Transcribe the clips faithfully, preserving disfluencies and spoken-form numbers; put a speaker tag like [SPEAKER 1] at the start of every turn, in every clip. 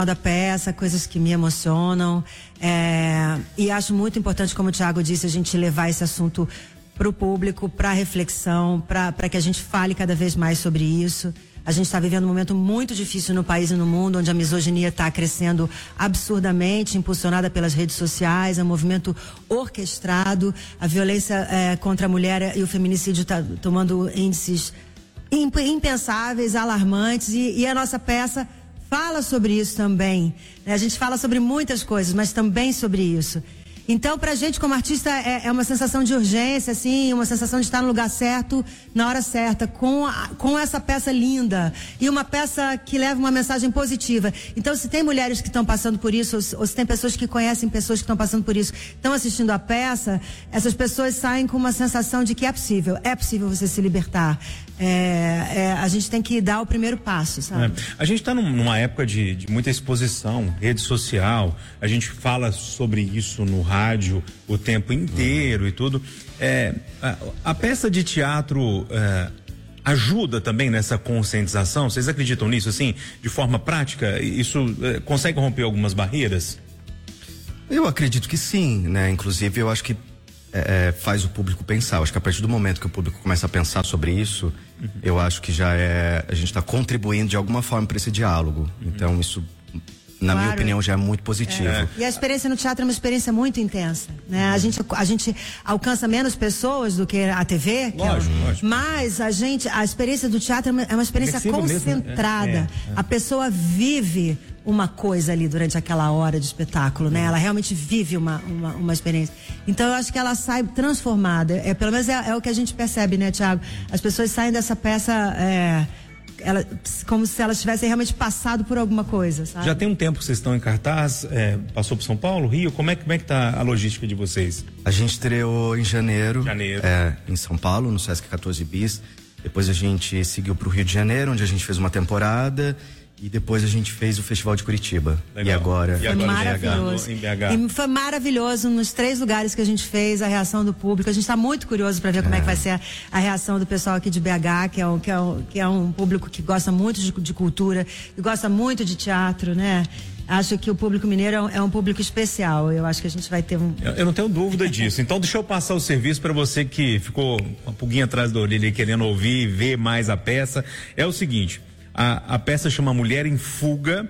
[SPEAKER 1] da peça, coisas que me emocionam. É, e acho muito importante, como o Thiago disse, a gente levar esse assunto para o público, para reflexão, para que a gente fale cada vez mais sobre isso. A gente está vivendo um momento muito difícil no país e no mundo, onde a misoginia está crescendo absurdamente, impulsionada pelas redes sociais, é um movimento orquestrado, a violência é, contra a mulher e o feminicídio está tomando índices impensáveis, alarmantes, e, e a nossa peça fala sobre isso também. A gente fala sobre muitas coisas, mas também sobre isso. Então, pra gente como artista é, é uma sensação de urgência, assim, uma sensação de estar no lugar certo, na hora certa, com, a, com essa peça linda e uma peça que leva uma mensagem positiva. Então, se tem mulheres que estão passando por isso, ou, ou se tem pessoas que conhecem pessoas que estão passando por isso, estão assistindo a peça, essas pessoas saem com uma sensação de que é possível, é possível você se libertar. É, é, a gente tem que dar o primeiro passo, sabe?
[SPEAKER 2] É. A gente está num, numa época de, de muita exposição, rede social, a gente fala sobre isso no rádio o tempo inteiro e tudo. É, a, a peça de teatro é, ajuda também nessa conscientização? Vocês acreditam nisso, assim, de forma prática? Isso é, consegue romper algumas barreiras?
[SPEAKER 3] Eu acredito que sim, né? Inclusive, eu acho que É, faz o público pensar. Eu acho que a partir do momento que o público começa a pensar sobre isso, uhum. eu acho que já é, a gente está contribuindo de alguma forma para esse diálogo. Uhum. Então isso, na claro. minha opinião, já é muito positivo. É.
[SPEAKER 1] E a experiência no teatro é uma experiência muito intensa, né? A gente, a gente alcança menos pessoas do que a T V, que
[SPEAKER 2] lógico,
[SPEAKER 1] é,
[SPEAKER 2] lógico.
[SPEAKER 1] Mas a gente, a experiência do teatro é uma, é uma experiência concentrada. Mesmo, né? é, é, é. A pessoa vive uma coisa ali durante aquela hora de espetáculo, né? Ela realmente vive uma, uma, uma experiência. Então eu acho que ela sai transformada. É, pelo menos é, é o que a gente percebe, né, Thiago? As pessoas saem dessa peça é, ela, como se elas tivessem realmente passado por alguma coisa, sabe?
[SPEAKER 2] Já tem um tempo que vocês estão em cartaz, é, passou por São Paulo, Rio, como é, como é que tá a logística de vocês?
[SPEAKER 3] A gente estreou em janeiro,
[SPEAKER 2] janeiro.
[SPEAKER 3] É, em São Paulo, no Sesc quatorze bis. Depois a gente seguiu pro Rio de Janeiro, onde a gente fez uma temporada. E depois a gente fez o Festival de Curitiba.
[SPEAKER 2] Legal.
[SPEAKER 3] E agora,
[SPEAKER 1] foi
[SPEAKER 2] agora
[SPEAKER 1] maravilhoso.
[SPEAKER 2] Em B H.
[SPEAKER 1] E foi maravilhoso nos três lugares que a gente fez, a reação do público. A gente está muito curioso para ver é. como é que vai ser a, a reação do pessoal aqui de B H, que é um, que é um, que é um público que gosta muito de, de cultura, que gosta muito de teatro, né? Acho que o público mineiro é um, é um público especial. Eu acho que a gente vai ter um...
[SPEAKER 2] Eu, eu não tenho dúvida disso. Então deixa eu passar o serviço para você que ficou com a pulguinha atrás da orelha querendo ouvir, ver mais a peça. É o seguinte... A, a peça chama Mulher em Fuga,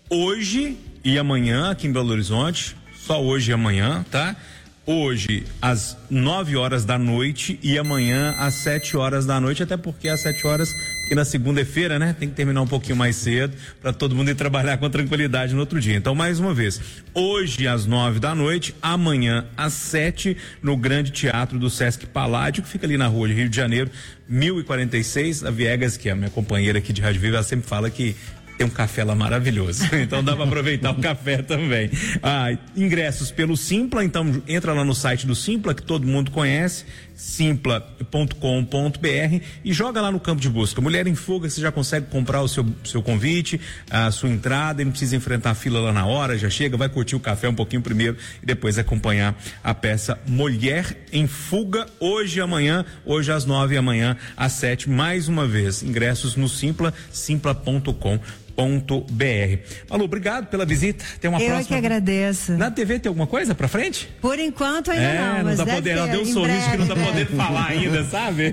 [SPEAKER 2] hoje e amanhã aqui em Belo Horizonte, só hoje e amanhã, tá? Hoje às nove horas da noite e amanhã às sete horas da noite, até porque às sete horas, porque na segunda-feira, né? Tem que terminar um pouquinho mais cedo para todo mundo ir trabalhar com tranquilidade no outro dia. Então, mais uma vez, hoje às nove da noite, amanhã às sete, no Grande Teatro do Sesc Paládio, que fica ali na rua de Rio de Janeiro, mil e quarenta e seis, a Viegas, que é a minha companheira aqui de Rádio Viva, ela sempre fala que tem um café lá maravilhoso, então dá para aproveitar o café também. Ah, ingressos pelo Simpla, então entra lá no site do Simpla, que todo mundo conhece, simpla ponto com ponto br, e joga lá no campo de busca. Mulher em Fuga, você já consegue comprar o seu, seu convite, a sua entrada, e não precisa enfrentar a fila lá na hora, já chega, vai curtir o café um pouquinho primeiro e depois acompanhar a peça Mulher em Fuga, hoje e amanhã, hoje às nove e amanhã às sete, mais uma vez. Ingressos no Simpla, simpla ponto com ponto br. Malu, obrigado pela visita. Tem uma
[SPEAKER 1] Eu
[SPEAKER 2] próxima.
[SPEAKER 1] Eu que agradeço.
[SPEAKER 2] Na T V tem alguma coisa pra frente?
[SPEAKER 1] Por enquanto ainda
[SPEAKER 2] é,
[SPEAKER 1] não,
[SPEAKER 2] não
[SPEAKER 1] mas
[SPEAKER 2] tá
[SPEAKER 1] deve
[SPEAKER 2] podendo,
[SPEAKER 1] ter,
[SPEAKER 2] ela deu um sorriso
[SPEAKER 1] breve,
[SPEAKER 2] que não tá
[SPEAKER 1] breve.
[SPEAKER 2] podendo falar ainda, sabe?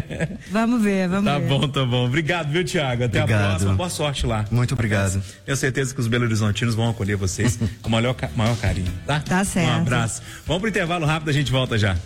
[SPEAKER 1] Vamos ver, vamos
[SPEAKER 2] tá
[SPEAKER 1] ver.
[SPEAKER 2] Tá bom, tá bom. Obrigado, viu, Thiago? Até obrigado. A próxima. Boa sorte lá.
[SPEAKER 3] Muito obrigado.
[SPEAKER 2] Tenho certeza que os Belo Horizontinos vão acolher vocês com o maior, maior carinho, tá?
[SPEAKER 1] Tá certo.
[SPEAKER 2] Um abraço. Vamos pro intervalo rápido, a gente volta já.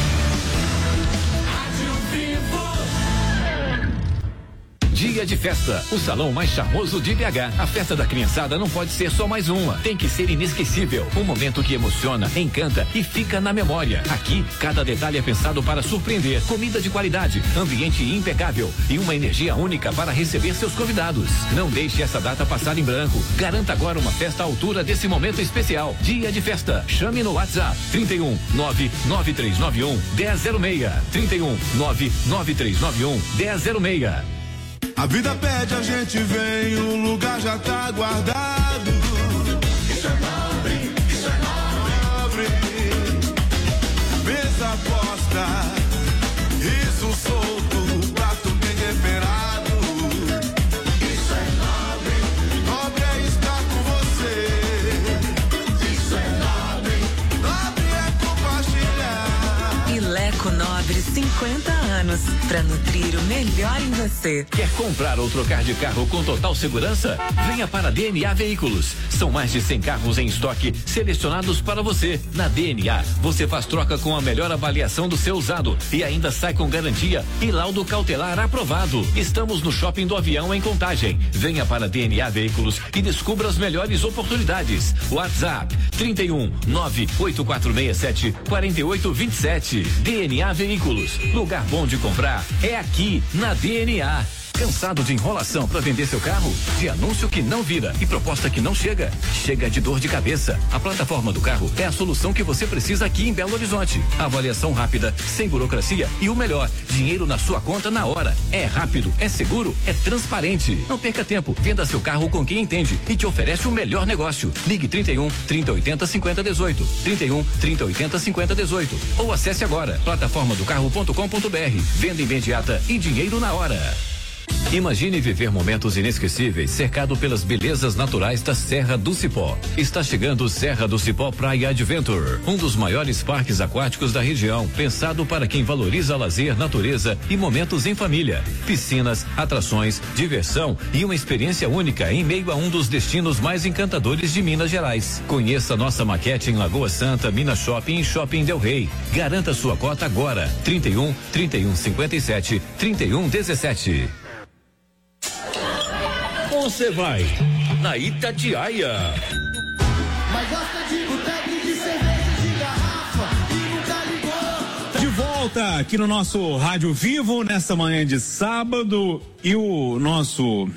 [SPEAKER 4] Dia de festa, o salão mais charmoso de B H. A festa da criançada não pode ser só mais uma, tem que ser inesquecível. Um momento que emociona, encanta e fica na memória. Aqui, cada detalhe é pensado para surpreender. Comida de qualidade, ambiente impecável e uma energia única para receber seus convidados. Não deixe essa data passar em branco. Garanta agora uma festa à altura desse momento especial. Dia de festa. Chame no WhatsApp trinta e um, nove nove três nove um, dez zero seis. trinta e um, nove nove três nove um, dez zero seis.
[SPEAKER 5] A vida pede, a gente vem, o lugar já tá guardado. Isso é nobre, isso é nobre. Mesa posta, riso solto, prato bem temperado. Isso é nobre, nobre é estar com você.
[SPEAKER 6] anos para nutrir o melhor em você.
[SPEAKER 4] Quer comprar ou trocar de carro com total segurança? Venha para a D N A Veículos. São mais de cem carros em estoque selecionados para você. Na D N A, você faz troca com a melhor avaliação do seu usado e ainda sai com garantia e laudo cautelar aprovado. Estamos no Shopping do Avião em Contagem. Venha para a D N A Veículos e descubra as melhores oportunidades. WhatsApp trinta e um, nove oito quatro seis sete, quatro oito dois sete. D N A Veículos. Lugar bom de comprar é aqui na D N A. Cansado de enrolação para vender seu carro? De anúncio que não vira e proposta que não chega? Chega de dor de cabeça. A plataforma do carro é a solução que você precisa aqui em Belo Horizonte. Avaliação rápida, sem burocracia e o melhor, dinheiro na sua conta na hora. É rápido, é seguro, é transparente. Não perca tempo, venda seu carro com quem entende e te oferece o melhor negócio. Ligue trinta e um, trinta, oitenta, cinquenta, dezoito. trinta e um, trinta, oitenta, cinquenta, dezoito. Ou acesse agora plataforma do carro ponto com ponto br. Venda imediata e dinheiro na hora. Imagine viver momentos inesquecíveis cercado pelas belezas naturais da Serra do Cipó. Está chegando Serra do Cipó Praia Adventure, um dos maiores parques aquáticos da região, pensado para quem valoriza lazer, natureza e momentos em família. Piscinas, atrações, diversão e uma experiência única em meio a um dos destinos mais encantadores de Minas Gerais. Conheça nossa maquete em Lagoa Santa, Minas Shopping e Shopping Del Rey. Garanta sua cota agora. trinta e um, trinta e um, cinquenta e sete, trinta e um, dezessete. Você vai na Itatiaia.
[SPEAKER 5] Mas gosta de boteco de cerveja de garrafa e nunca ligou.
[SPEAKER 2] De volta aqui no nosso Rádio Vivo nesta manhã de sábado e o nosso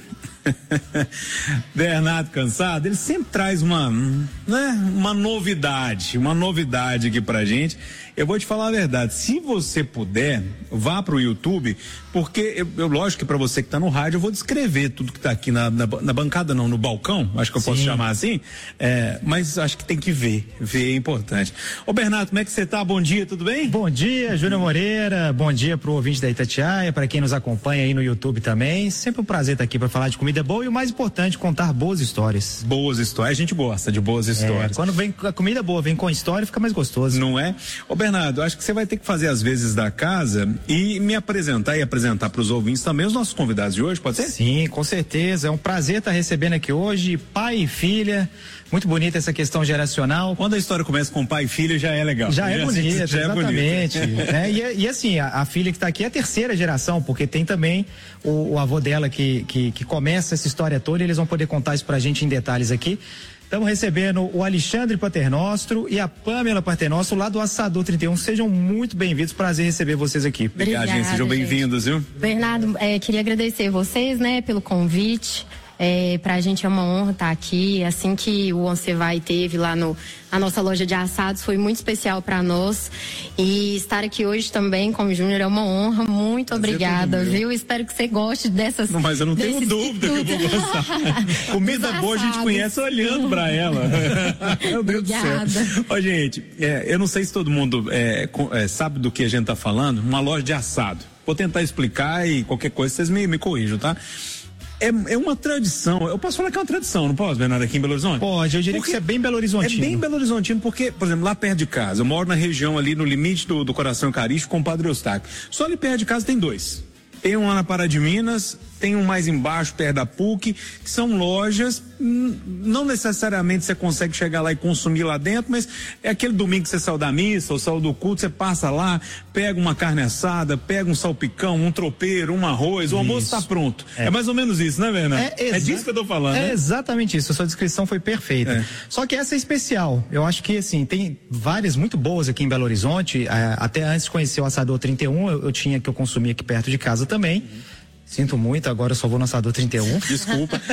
[SPEAKER 2] Bernardo Cansado, ele sempre traz uma, né, uma novidade, uma novidade aqui pra gente. Eu vou te falar a verdade, se você puder, vá pro YouTube, porque eu, eu lógico que para você que tá no rádio, eu vou descrever tudo que tá aqui na, na, na bancada, não, no balcão, acho que eu Sim. posso chamar assim, é, mas acho que tem que ver, ver é importante. Ô Bernardo, como é que você tá? Bom dia, tudo bem?
[SPEAKER 7] Bom dia, Júnior Moreira, bom dia pro ouvinte da Itatiaia, para quem nos acompanha aí no YouTube também, sempre um prazer estar aqui para falar de comida boa e o mais importante, contar boas histórias.
[SPEAKER 2] Boas histórias, a gente gosta de boas histórias.
[SPEAKER 7] É, quando vem a comida boa, vem com história, fica mais gostoso.
[SPEAKER 2] Não é? Ô Bernardo, acho que você vai ter que fazer as vezes da casa e me apresentar e apresentar para os ouvintes também os nossos convidados de hoje, pode ser?
[SPEAKER 7] Sim, com certeza, é um prazer estar recebendo aqui hoje pai e filha, muito bonita essa questão geracional.
[SPEAKER 2] Quando a história começa com pai e filha já é legal.
[SPEAKER 7] Já, já é bonita,
[SPEAKER 2] já
[SPEAKER 7] exatamente.
[SPEAKER 2] É bonito.
[SPEAKER 7] né? e, e assim, a, a filha que está aqui é a terceira geração, porque tem também o, o avô dela que, que, que começa essa história toda e eles vão poder contar isso pra gente em detalhes aqui. Estamos recebendo o Alexandre Paternostro e a Pamela Paternostro lá do Assador trinta e um. Sejam muito bem-vindos, prazer receber vocês aqui.
[SPEAKER 2] Obrigado, gente, sejam bem-vindos, viu?
[SPEAKER 8] Bernardo, é, queria agradecer vocês, né, pelo convite. É, pra gente é uma honra estar aqui. Assim que o Once Vai teve lá no, na nossa loja de assados, foi muito especial para nós. E estar aqui hoje também com o Júnior é uma honra. Muito obrigada, viu? Espero que você goste dessas.
[SPEAKER 2] Não, mas eu não tenho dúvida que eu vou gostar. Comida boa a gente conhece olhando pra ela. Meu Deus
[SPEAKER 8] Obrigada.
[SPEAKER 2] do céu. Ó, gente, é, eu não sei se todo mundo é, é, sabe do que a gente tá falando. Uma loja de assado. Vou tentar explicar e qualquer coisa vocês me, me corrijam, tá? É, é uma tradição, eu posso falar que é uma tradição, não posso, Bernardo, aqui em Belo Horizonte?
[SPEAKER 7] Pode, eu diria porque que isso é bem Belo Horizontino.
[SPEAKER 2] É bem Belo Horizontino, porque, por exemplo, lá perto de casa, eu moro na região ali no limite do, do Coração Eucarístico com o Padre Eustáquio. Só ali perto de casa tem dois. Tem um lá na Pará de Minas, tem um mais embaixo, perto da P U C, que são lojas, não necessariamente você consegue chegar lá e consumir lá dentro, mas é aquele domingo que você saiu da missa ou saiu do culto, você passa lá, pega uma carne assada, pega um salpicão, um tropeiro, um arroz, isso. O almoço está pronto. É. é mais ou menos isso, né, Bernardo? É, é disso que eu tô falando.
[SPEAKER 7] É
[SPEAKER 2] né?
[SPEAKER 7] exatamente isso, a sua descrição foi perfeita. É. Só que essa é especial. Eu acho que, assim, tem várias muito boas aqui em Belo Horizonte, até antes de conhecer o Assador trinta e um, eu, eu tinha que eu consumia aqui perto de casa também. Uhum. Sinto muito, agora eu só vou no Assador trinta e um.
[SPEAKER 2] Desculpa.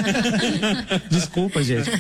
[SPEAKER 7] Desculpa, gente.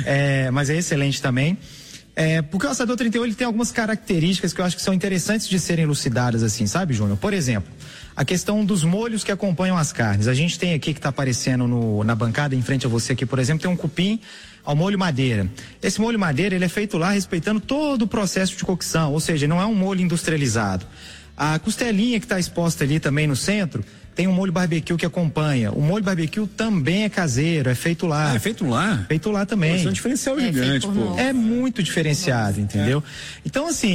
[SPEAKER 7] É, mas é excelente também. É, porque o Assador trinta e um ele tem algumas características que eu acho que são interessantes de serem elucidadas assim, sabe, Júnior? Por exemplo, a questão dos molhos que acompanham as carnes. A gente tem aqui que está aparecendo no, na bancada em frente a você aqui, por exemplo, tem um cupim ao molho madeira. Esse molho madeira ele é feito lá respeitando todo o processo de cocção, ou seja, não é um molho industrializado. A costelinha que está exposta ali também no centro tem um molho barbecue que acompanha. O molho barbecue também é caseiro, é feito lá.
[SPEAKER 2] Ah, é feito lá?
[SPEAKER 7] Feito lá também.
[SPEAKER 2] Isso é um diferencial
[SPEAKER 7] é
[SPEAKER 2] gigante, pô.
[SPEAKER 7] É muito diferenciado, entendeu? É. Então, assim,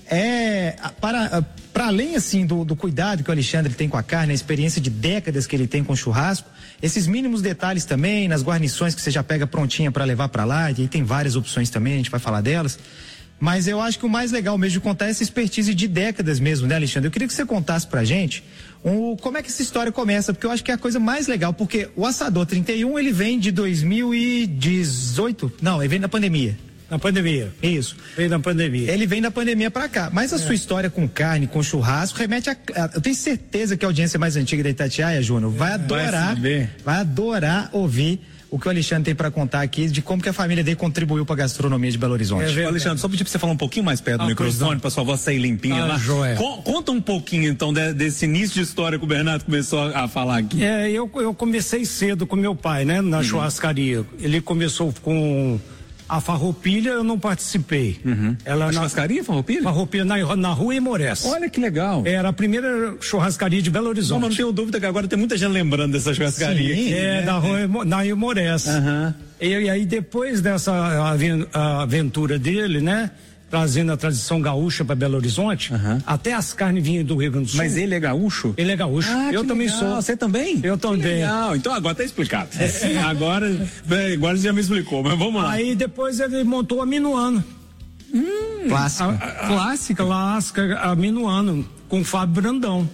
[SPEAKER 7] é para, para além assim do, do cuidado que o Alexandre tem com a carne, a experiência de décadas que ele tem com o churrasco, esses mínimos detalhes também, nas guarnições que você já pega prontinha para levar para lá, e aí tem várias opções também, a gente vai falar delas. Mas eu acho que o mais legal mesmo de contar é essa expertise de décadas mesmo, né, Alexandre? Eu queria que você contasse pra gente um, como é que essa história começa, porque eu acho que é a coisa mais legal, porque o Assador trinta e um, ele vem de dois mil e dezoito, não, ele vem da pandemia.
[SPEAKER 9] Na pandemia.
[SPEAKER 7] Isso.
[SPEAKER 9] Veio da pandemia.
[SPEAKER 7] Ele vem da pandemia pra cá. Mas a é. sua história com carne, com churrasco, remete a, a. Eu tenho certeza que a audiência mais antiga da Itatiaia, Júnior, vai adorar. Vai, vai adorar ouvir o que o Alexandre tem para contar aqui de como que a família dele contribuiu para a gastronomia de Belo Horizonte.
[SPEAKER 2] É, Alexandre, só pedir para você falar um pouquinho mais perto ah, do microfone, para sua voz sair limpinha ah, lá. Co conta um pouquinho, então, de, desse início de história que o Bernardo começou a, a falar aqui.
[SPEAKER 9] É, eu, eu comecei cedo com meu pai, né, na uhum. churrascaria. Ele começou com a farroupilha, eu não participei.
[SPEAKER 2] Uhum.
[SPEAKER 9] Ela
[SPEAKER 2] a
[SPEAKER 9] na,
[SPEAKER 2] churrascaria, farroupilha?
[SPEAKER 9] Farroupilha na, na rua Imorés.
[SPEAKER 2] Olha que legal.
[SPEAKER 9] Era a primeira churrascaria de Belo Horizonte.
[SPEAKER 2] Não, não tenho dúvida que agora tem muita gente lembrando dessa churrascaria.
[SPEAKER 9] Sim,
[SPEAKER 2] aqui,
[SPEAKER 9] é,
[SPEAKER 2] né?
[SPEAKER 9] da rua, na Imorés.
[SPEAKER 2] Uhum.
[SPEAKER 9] E, e aí depois dessa aventura dele, né? Trazendo a tradição gaúcha para Belo Horizonte, uhum. até as carnes vinham do Rio Grande do Sul.
[SPEAKER 2] Mas ele é gaúcho?
[SPEAKER 9] Ele é gaúcho.
[SPEAKER 2] Ah,
[SPEAKER 9] eu também
[SPEAKER 2] legal.
[SPEAKER 9] sou.
[SPEAKER 2] Você também?
[SPEAKER 9] Eu também.
[SPEAKER 2] Legal. Então agora tá explicado. É. Agora, agora já me explicou, mas vamos lá.
[SPEAKER 9] Aí depois ele montou a Minuano.
[SPEAKER 2] Hum,
[SPEAKER 9] clássica. A, a, clássica. Clássica, a Minuano, com o Fábio Brandão.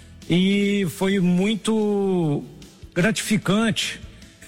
[SPEAKER 9] E foi muito gratificante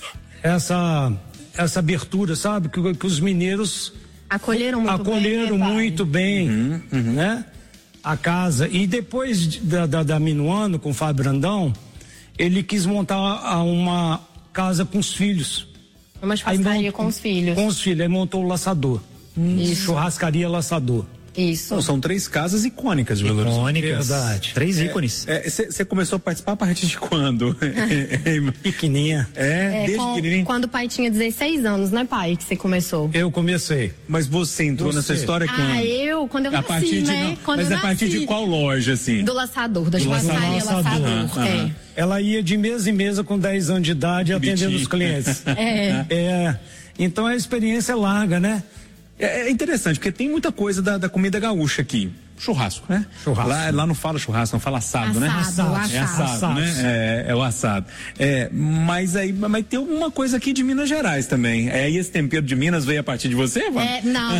[SPEAKER 9] essa, essa abertura, sabe? Que, que os mineiros
[SPEAKER 8] acolheram muito
[SPEAKER 9] acolheram
[SPEAKER 8] bem, né,
[SPEAKER 9] muito bem,
[SPEAKER 2] uhum, uhum.
[SPEAKER 9] né? A casa. E depois de, da, da, da Minuano, com o Fábio Brandão, ele quis montar uma casa com os filhos.
[SPEAKER 8] Uma churrascaria com os filhos.
[SPEAKER 9] Com os filhos. Aí montou o Laçador.
[SPEAKER 8] Isso.
[SPEAKER 9] Churrascaria Laçador.
[SPEAKER 8] Isso.
[SPEAKER 2] Não, são três casas icônicas de Belo Horizonte.
[SPEAKER 9] Icônicas. Verdade.
[SPEAKER 7] Três ícones.
[SPEAKER 2] Você é, começou a participar a partir de quando?
[SPEAKER 9] Pequenininha.
[SPEAKER 2] É,
[SPEAKER 8] é
[SPEAKER 2] desde
[SPEAKER 8] com,
[SPEAKER 2] pequenininho.
[SPEAKER 8] Quando o pai tinha dezesseis anos, né, pai, que você começou?
[SPEAKER 9] Eu comecei.
[SPEAKER 2] Mas você entrou você. nessa história quando?
[SPEAKER 8] Ah, eu, quando eu
[SPEAKER 2] a
[SPEAKER 8] nasci,
[SPEAKER 2] partir de,
[SPEAKER 8] né?
[SPEAKER 2] Não,
[SPEAKER 8] quando
[SPEAKER 2] mas
[SPEAKER 8] eu
[SPEAKER 2] a partir
[SPEAKER 8] nasci.
[SPEAKER 2] de qual loja, assim?
[SPEAKER 8] Do Laçador, da churrascaria Laçador. Laçador.
[SPEAKER 9] Ah, é. Ela ia de mesa em mesa com dez anos de idade, atendendo os clientes.
[SPEAKER 8] É.
[SPEAKER 9] É. Então a experiência é larga, né?
[SPEAKER 2] É interessante, porque tem muita coisa da, da comida gaúcha aqui. Churrasco, né?
[SPEAKER 9] Churrasco.
[SPEAKER 2] Lá, lá não fala churrasco, não fala assado,
[SPEAKER 8] assado
[SPEAKER 2] né?
[SPEAKER 8] Assado,
[SPEAKER 2] é assado,
[SPEAKER 8] assado.
[SPEAKER 2] né? É, é o assado. É, mas aí, mas tem uma coisa aqui de Minas Gerais também. É aí esse tempero de Minas veio a partir de você, Vânia?
[SPEAKER 8] É, não.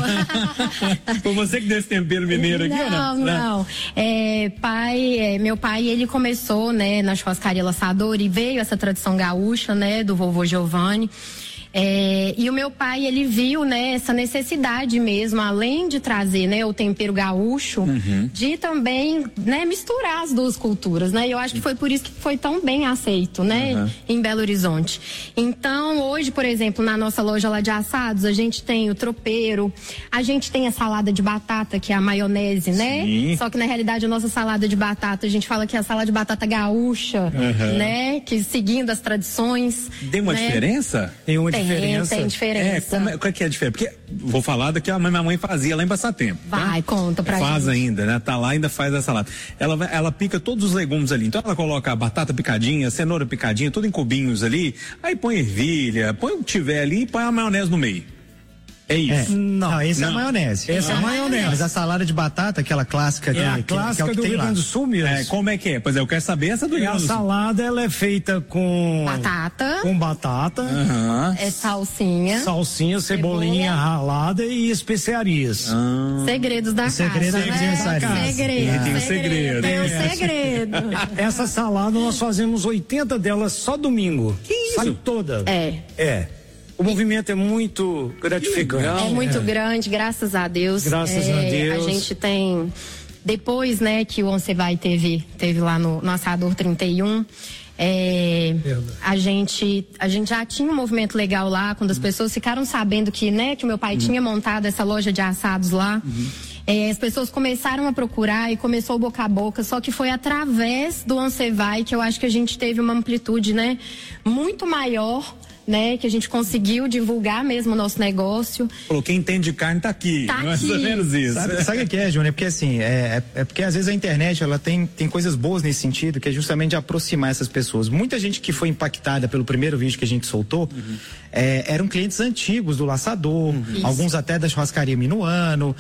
[SPEAKER 2] Foi você que deu esse tempero mineiro aqui,
[SPEAKER 8] não,
[SPEAKER 2] ou não?
[SPEAKER 8] Não, não. É, pai, é, meu pai, ele começou, né, na churrascaria Laçador e veio essa tradição gaúcha, né, do vovô Giovanni. É, e o meu pai, ele viu, né, essa necessidade mesmo, além de trazer, né, o tempero gaúcho, uhum. de também, né, misturar as duas culturas, né? E eu acho que foi por isso que foi tão bem aceito, né, uhum. em Belo Horizonte. Então, hoje, por exemplo, na nossa loja lá de assados, a gente tem o tropeiro, a gente tem a salada de batata, que é a maionese, né?
[SPEAKER 2] Sim.
[SPEAKER 8] Só que na realidade a nossa salada de batata, a gente fala que é a salada de batata gaúcha, uhum. né? Que seguindo as tradições.
[SPEAKER 2] Tem uma
[SPEAKER 8] né?
[SPEAKER 2] diferença?
[SPEAKER 9] Tem uma
[SPEAKER 8] Tem,
[SPEAKER 9] diferença.
[SPEAKER 8] tem diferença.
[SPEAKER 2] É, como é, qual é que é a diferença? Porque, vou falar da que a minha mãe fazia lá em Passatempo.
[SPEAKER 8] Vai,
[SPEAKER 2] tá?
[SPEAKER 8] conta pra
[SPEAKER 2] faz
[SPEAKER 8] gente.
[SPEAKER 2] Faz ainda, né? Tá lá, ainda faz a salada. Ela, vai, ela pica todos os legumes ali. Então ela coloca a batata picadinha, cenoura picadinha, tudo em cubinhos ali. Aí põe ervilha, põe o que tiver ali e põe a maionese no meio. É isso.
[SPEAKER 7] É. Não, não, esse
[SPEAKER 2] não.
[SPEAKER 7] é a maionese.
[SPEAKER 9] Essa é a maionese.
[SPEAKER 7] Mas a salada de batata, aquela clássica.
[SPEAKER 9] É
[SPEAKER 7] que,
[SPEAKER 9] a
[SPEAKER 7] que,
[SPEAKER 9] clássica
[SPEAKER 7] que é o que
[SPEAKER 9] do
[SPEAKER 7] tem
[SPEAKER 9] Rio
[SPEAKER 7] lá.
[SPEAKER 9] Grande do Sul mesmo.
[SPEAKER 2] É, como é que é? Pois é, eu quero saber essa do
[SPEAKER 9] E
[SPEAKER 2] Rio
[SPEAKER 9] a
[SPEAKER 2] Grande do Sul.
[SPEAKER 9] salada, ela é feita com...
[SPEAKER 8] Batata.
[SPEAKER 9] Com batata.
[SPEAKER 2] Uhum.
[SPEAKER 8] É salsinha.
[SPEAKER 9] Salsinha, cebolinha
[SPEAKER 8] Cebola.
[SPEAKER 9] ralada e especiarias.
[SPEAKER 2] Ah.
[SPEAKER 8] Segredos da
[SPEAKER 7] Segredo
[SPEAKER 8] casa,
[SPEAKER 7] da
[SPEAKER 8] né?
[SPEAKER 7] casa.
[SPEAKER 8] Segredo.
[SPEAKER 2] Ah. Tem um segredo.
[SPEAKER 8] Tem um
[SPEAKER 9] É.
[SPEAKER 8] segredo.
[SPEAKER 9] Essa salada nós fazemos oitenta delas só domingo.
[SPEAKER 2] Que isso?
[SPEAKER 9] Sai toda.
[SPEAKER 8] É.
[SPEAKER 9] É. O movimento é muito gratificante.
[SPEAKER 8] É muito grande, graças a Deus.
[SPEAKER 9] Graças
[SPEAKER 8] é,
[SPEAKER 9] a Deus.
[SPEAKER 8] A gente tem, depois, né, que o Oncevai teve, teve lá no, no Assador trinta e um, é, a gente, a gente já tinha um movimento legal lá, quando as uhum. pessoas ficaram sabendo que, né, que o meu pai uhum. tinha montado essa loja de assados lá. Uhum. É, as pessoas começaram a procurar e começou o boca a boca, só que foi através do Oncevai que eu acho que a gente teve uma amplitude, né, muito maior, né? Que a gente conseguiu divulgar mesmo o nosso negócio.
[SPEAKER 2] Falou, quem entende de carne tá aqui.
[SPEAKER 8] Tá
[SPEAKER 2] mais
[SPEAKER 8] aqui.
[SPEAKER 2] ou menos isso.
[SPEAKER 7] Sabe, sabe o que é, Júnior? É porque assim, é, é porque às vezes a internet, ela tem, tem coisas boas nesse sentido, que é justamente de aproximar essas pessoas. Muita gente que foi impactada pelo primeiro vídeo que a gente soltou, uhum. é, eram clientes antigos do Laçador, uhum. alguns até da churrascaria Minuano.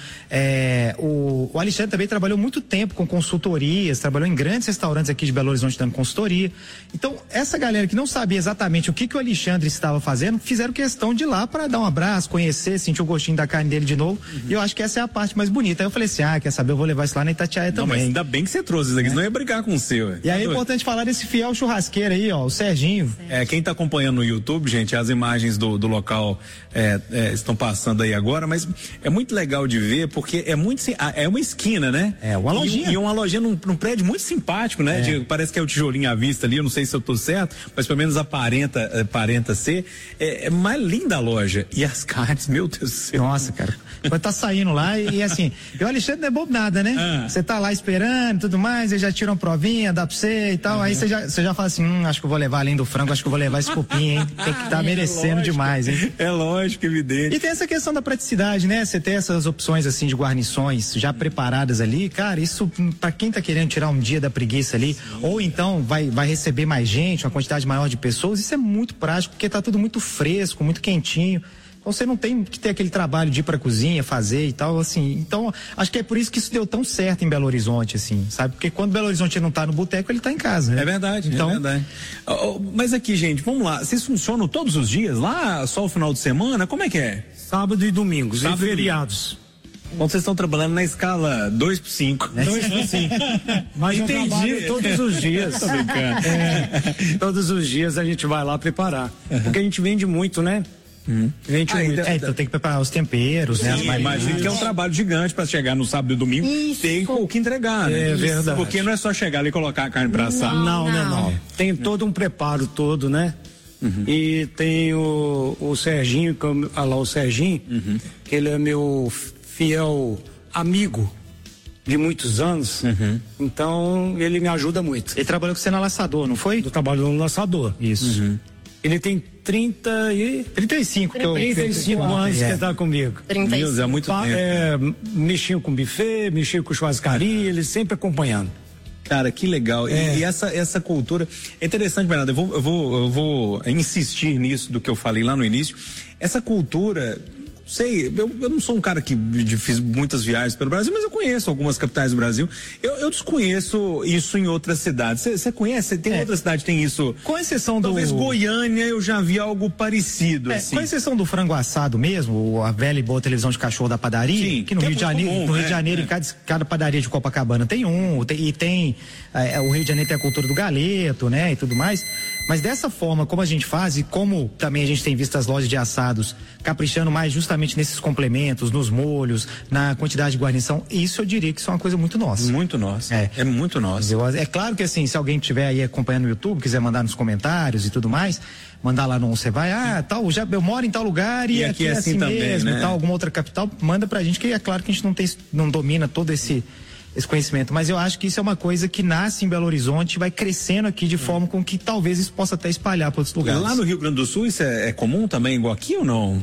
[SPEAKER 7] É, o, o Alexandre também trabalhou muito tempo com consultorias, trabalhou em grandes restaurantes aqui de Belo Horizonte dando consultoria. Então, essa galera que não sabia exatamente o que, que o Alexandre estava fazendo, fizeram questão de ir lá para dar um abraço, conhecer, sentir o gostinho da carne dele de novo. Uhum. E eu acho que essa é a parte mais bonita. Aí eu falei assim, ah, quer saber, eu vou levar isso lá na Itatiaia também.
[SPEAKER 2] Não, mas ainda bem que você trouxe isso aqui, é. senão eu ia brigar com o seu.
[SPEAKER 7] E aí é importante falar desse fiel churrasqueiro aí, ó, o Serginho.
[SPEAKER 2] É, quem tá acompanhando no YouTube, gente, as imagens do, do local é, é, estão passando aí agora, mas é muito legal de ver, porque é muito, é uma esquina, né?
[SPEAKER 7] É, uma lojinha.
[SPEAKER 2] E, e uma lojinha num, num prédio muito simpático, né? É. De, parece que é o tijolinho à vista ali, eu não sei se eu tô certo, mas pelo menos aparenta, aparenta ser. É, é mais linda a loja. E as carnes, meu Deus do céu.
[SPEAKER 7] Nossa, cara. Vai tá saindo lá e, e assim, e o Alexandre não é bobo nada, né? Você ah. tá lá esperando e tudo mais, eles já tiram provinha, dá pra você e tal, uhum. aí você já, já fala assim, hum, acho que eu vou levar além do frango, acho que eu vou levar esse cupim, hein? Tem que tá é merecendo lógico, demais, hein?
[SPEAKER 2] É lógico, evidente.
[SPEAKER 7] E tem essa questão da praticidade, né? Você ter essas opções assim de guarnições já preparadas ali, cara, isso pra quem tá querendo tirar um dia da preguiça ali, sim, ou então vai, vai receber mais gente, uma quantidade maior de pessoas, isso é muito prático, porque tá tudo muito fresco, muito quentinho. Então você não tem que ter aquele trabalho de ir pra cozinha, fazer e tal, assim. Então, acho que é por isso que isso deu tão certo em Belo Horizonte, assim, sabe? Porque quando Belo Horizonte não tá no boteco, ele tá em casa, né?
[SPEAKER 2] É verdade, então, é verdade. Oh, oh, mas aqui, gente, vamos lá. Vocês funcionam todos os dias lá? Só o final de semana? Como é que é?
[SPEAKER 9] Sábado e domingos,
[SPEAKER 2] Sábado
[SPEAKER 9] e feriados.
[SPEAKER 2] Então vocês estão trabalhando na escala dois por cinco.
[SPEAKER 9] dois por cinco. Mas entendi. Eu trabalho todos os dias.
[SPEAKER 2] Tô brincando.
[SPEAKER 9] É, todos os dias a gente vai lá preparar. Uhum. Porque a gente vende muito, né?
[SPEAKER 7] Hum. Vende ah, muito. É, então tem que preparar os temperos,
[SPEAKER 2] sim,
[SPEAKER 7] né? As
[SPEAKER 2] imagina que é um trabalho gigante para chegar no sábado e domingo. Isso. Tem o que entregar, né?
[SPEAKER 7] É verdade.
[SPEAKER 2] Porque não é só chegar ali e colocar a carne para assar.
[SPEAKER 9] Não, não, não, não. Tem todo um preparo todo, né? Uhum. E tem o, o Serginho, olha lá o Serginho, uhum. que ele é meu fiel amigo de muitos anos, uhum. então ele me ajuda muito.
[SPEAKER 7] Ele trabalhou com você na Laçador, não foi?
[SPEAKER 9] Eu trabalho no Laçador.
[SPEAKER 7] Isso. Uhum.
[SPEAKER 9] Ele tem trinta e...
[SPEAKER 7] trinta e cinco, que eu...
[SPEAKER 9] trinta e cinco anos é. que tá comigo.
[SPEAKER 8] trinta e cinco.
[SPEAKER 2] Deus, é muito tempo.
[SPEAKER 9] É, mexia com buffet, mexia com churrascaria, ele sempre acompanhando.
[SPEAKER 2] Cara, que legal. É. E, e essa, essa cultura. É interessante, Bernardo. Eu vou, eu, vou, eu vou insistir nisso do que eu falei lá no início. Essa cultura. Sei, eu, eu não sou um cara que de, fiz muitas viagens pelo Brasil, mas eu conheço algumas capitais do Brasil. Eu, eu desconheço isso em outras cidades. Você conhece? Tem é. outra cidade que tem isso?
[SPEAKER 7] Com exceção do...
[SPEAKER 2] Talvez Goiânia eu já vi algo parecido.
[SPEAKER 7] É,
[SPEAKER 2] assim.
[SPEAKER 7] Com exceção do frango assado mesmo, a velha e boa televisão de cachorro da padaria,
[SPEAKER 2] sim,
[SPEAKER 7] que no, que Rio, é de Janeiro, comum, no Rio de Janeiro, é. em cada, cada padaria de Copacabana tem um, tem, e tem, é, o Rio de Janeiro tem a cultura do galeto, né, e tudo mais. Mas dessa forma, como a gente faz e como também a gente tem visto as lojas de assados caprichando mais justamente nesses complementos, nos molhos, na quantidade de guarnição, isso eu diria que isso é uma coisa muito nossa.
[SPEAKER 2] Muito nossa. É, é muito nossa.
[SPEAKER 7] Eu, é claro que assim, se alguém estiver aí acompanhando no YouTube, quiser mandar nos comentários e tudo mais, mandar lá no Você Vai, ah, tal, já, eu moro em tal lugar e,
[SPEAKER 2] e
[SPEAKER 7] aqui,
[SPEAKER 2] aqui é assim, assim também,
[SPEAKER 7] mesmo,
[SPEAKER 2] né?
[SPEAKER 7] tal, alguma outra capital, manda pra gente, que é claro que a gente não tem, não domina todo esse esse conhecimento, mas eu acho que isso é uma coisa que nasce em Belo Horizonte e vai crescendo aqui de forma com que talvez isso possa até espalhar para outros lugares.
[SPEAKER 2] Lá no Rio Grande do Sul isso é, é comum também, igual aqui ou não?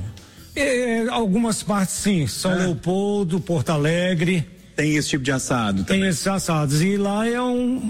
[SPEAKER 9] É, algumas partes sim, São é. Leopoldo, Porto Alegre.
[SPEAKER 2] Tem esse tipo de assado também?
[SPEAKER 9] Tem esses assados, e lá é um,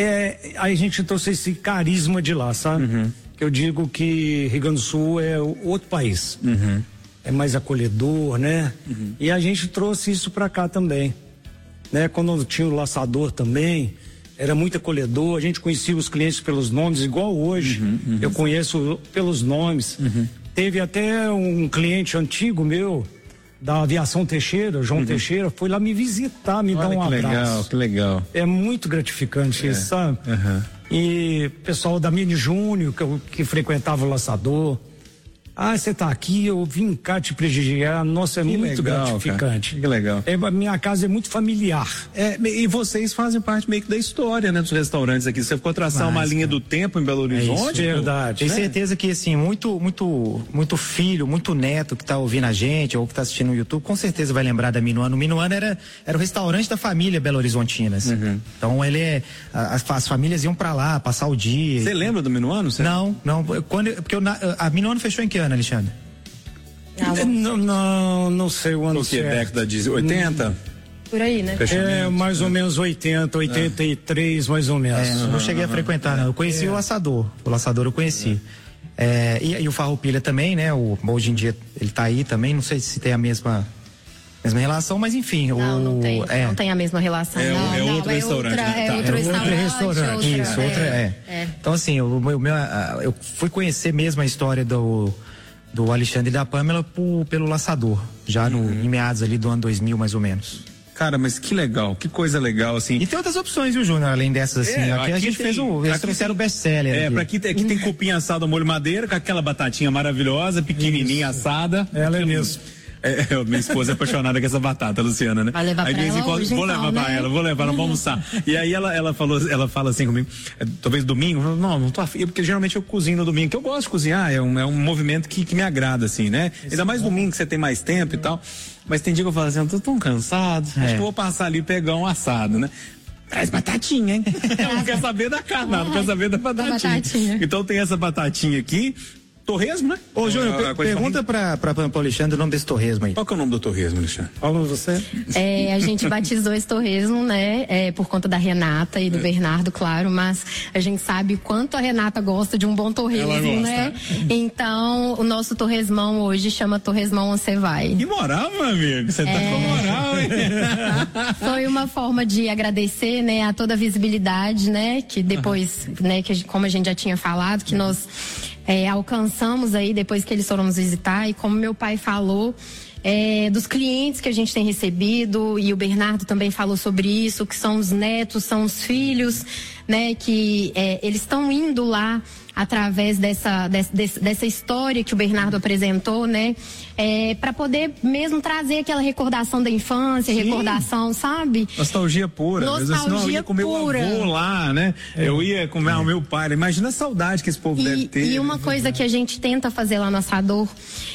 [SPEAKER 9] é, a gente trouxe esse carisma de lá, sabe? Uhum. Que eu digo que Rio Grande do Sul é outro país, uhum. é mais acolhedor, né? Uhum. E a gente trouxe isso para cá também. Né, quando tinha o Laçador também, era muito acolhedor, a gente conhecia os clientes pelos nomes, igual hoje, uhum, uhum. eu conheço pelos nomes. Uhum. Teve até um cliente antigo meu, da Aviação Teixeira, João uhum. Teixeira, foi lá me visitar, me
[SPEAKER 2] Olha,
[SPEAKER 9] dar um
[SPEAKER 2] que
[SPEAKER 9] abraço.
[SPEAKER 2] Legal, que legal.
[SPEAKER 9] É muito gratificante é. isso, sabe? Uhum. E pessoal da Mini Júnior, que, que frequentava o Laçador. Ah, você tá aqui, eu vim cá te prestigiar. Nossa, é
[SPEAKER 2] que
[SPEAKER 9] muito
[SPEAKER 2] legal,
[SPEAKER 9] gratificante.
[SPEAKER 2] Cara. Que legal.
[SPEAKER 9] É, a minha casa é muito familiar.
[SPEAKER 2] É, e vocês fazem parte meio que da história, né, dos restaurantes aqui. Você ficou a traçar Mas, uma linha cara. do tempo em Belo Horizonte?
[SPEAKER 7] É verdade. Tenho né? certeza que, assim, muito, muito, muito filho, muito neto que tá ouvindo a gente ou que tá assistindo no YouTube, com certeza vai lembrar da Minuano. O Minuano era, era o restaurante da família Belo Horizontina, assim. Uhum. Então, ele é, as, as famílias iam pra lá, passar o dia.
[SPEAKER 2] Você lembra do Minuano? Cê?
[SPEAKER 7] Não, não. Quando, porque eu, a Minuano fechou em que ano, Alexandre?
[SPEAKER 9] Não, não, não sei o ano
[SPEAKER 2] o que,
[SPEAKER 9] certo.
[SPEAKER 2] Década de oitenta?
[SPEAKER 8] Por aí, né?
[SPEAKER 9] É, mais ou menos oitenta, oitenta e três, é. mais ou menos.
[SPEAKER 7] É, não cheguei a frequentar, não. Eu conheci é. o Laçador. O Laçador eu conheci. É. É, e, e o Farroupilha também, né? O, hoje em dia ele tá aí também, não sei se tem a mesma... mesma relação, mas enfim.
[SPEAKER 8] Não,
[SPEAKER 7] o,
[SPEAKER 8] não tem,
[SPEAKER 7] é.
[SPEAKER 8] não tem a mesma relação.
[SPEAKER 2] É,
[SPEAKER 8] não,
[SPEAKER 2] é
[SPEAKER 8] não,
[SPEAKER 2] outro
[SPEAKER 8] é
[SPEAKER 2] restaurante.
[SPEAKER 8] Outra,
[SPEAKER 2] né?
[SPEAKER 8] é
[SPEAKER 2] tá.
[SPEAKER 8] outro
[SPEAKER 7] é
[SPEAKER 8] restaurante.
[SPEAKER 7] Outro restaurante.
[SPEAKER 8] Outra,
[SPEAKER 7] Isso,
[SPEAKER 8] é,
[SPEAKER 7] outra, é.
[SPEAKER 8] é.
[SPEAKER 7] Então assim, o meu, meu, eu fui conhecer mesmo a história do, do Alexandre e da Pamela por, pelo Laçador, já no, uhum. em meados ali do ano dois mil, mais ou menos.
[SPEAKER 2] Cara, mas que legal, que coisa legal, assim.
[SPEAKER 7] E tem outras opções, viu, Júnior, além dessas, assim. É, aqui, aqui a gente tem, fez o, eles trouxeram o best-seller.
[SPEAKER 2] É,
[SPEAKER 7] aqui.
[SPEAKER 2] pra aqui, aqui tem cupim assado ao molho madeira, com aquela batatinha maravilhosa, pequenininha, Isso. assada.
[SPEAKER 9] Ela é mesmo.
[SPEAKER 2] É, minha esposa é apaixonada com essa batata, Luciana, né?
[SPEAKER 8] Vai levar
[SPEAKER 2] aí,
[SPEAKER 8] pra ela
[SPEAKER 2] quando,
[SPEAKER 8] hoje,
[SPEAKER 2] Vou
[SPEAKER 8] então,
[SPEAKER 2] levar
[SPEAKER 8] né?
[SPEAKER 2] pra ela, vou levar, nós vamos almoçar. E aí ela, ela falou, ela fala assim comigo, é, talvez domingo, eu falo, não, não tô afim, porque geralmente eu cozinho no domingo, que eu gosto de cozinhar, é um, é um movimento que, que me agrada, assim, né? Isso. Ainda mais domingo que você tem mais tempo e tal. Mas tem dia que eu falo assim, eu tô tão cansado, é. acho que eu vou passar ali e pegar um assado, né? Traz batatinha, hein? Ela não quer saber da carne, não quer saber da batatinha. da batatinha. Então tem essa batatinha aqui. Torresmo, né?
[SPEAKER 7] Ô, Júnior, per pergunta pra, pra, pra Alexandre o nome desse torresmo aí.
[SPEAKER 2] Qual que é o nome do torresmo, Alexandre?
[SPEAKER 9] Fala você.
[SPEAKER 8] É, a gente batizou esse torresmo, né? É, por conta da Renata e do é. Bernardo, claro, mas a gente sabe quanto a Renata gosta de um bom torresmo, né? Então, o nosso torresmão hoje chama Torresmão Você Vai.
[SPEAKER 2] Que moral, meu amigo. Você é... tá com moral, hein?
[SPEAKER 8] Foi uma forma de agradecer, né, a toda a visibilidade, né? Que depois, uhum. né, que como a gente já tinha falado, que nós É, alcançamos aí depois que eles foram nos visitar, e como meu pai falou, é, dos clientes que a gente tem recebido, e o Bernardo também falou sobre isso, que são os netos, são os filhos, né, que é, eles estão indo lá através dessa, dessa, dessa história que o Bernardo apresentou, né, é, para poder mesmo trazer aquela recordação da infância, Sim. recordação, sabe?
[SPEAKER 2] Nostalgia pura.
[SPEAKER 8] Nostalgia
[SPEAKER 2] assim, não, eu ia comer
[SPEAKER 8] pura.
[SPEAKER 2] o avô lá, né? É. Eu ia comer é. o meu pai. Imagina a saudade que esse povo
[SPEAKER 8] e,
[SPEAKER 2] deve ter.
[SPEAKER 8] E uma coisa que a gente tenta fazer lá no Assador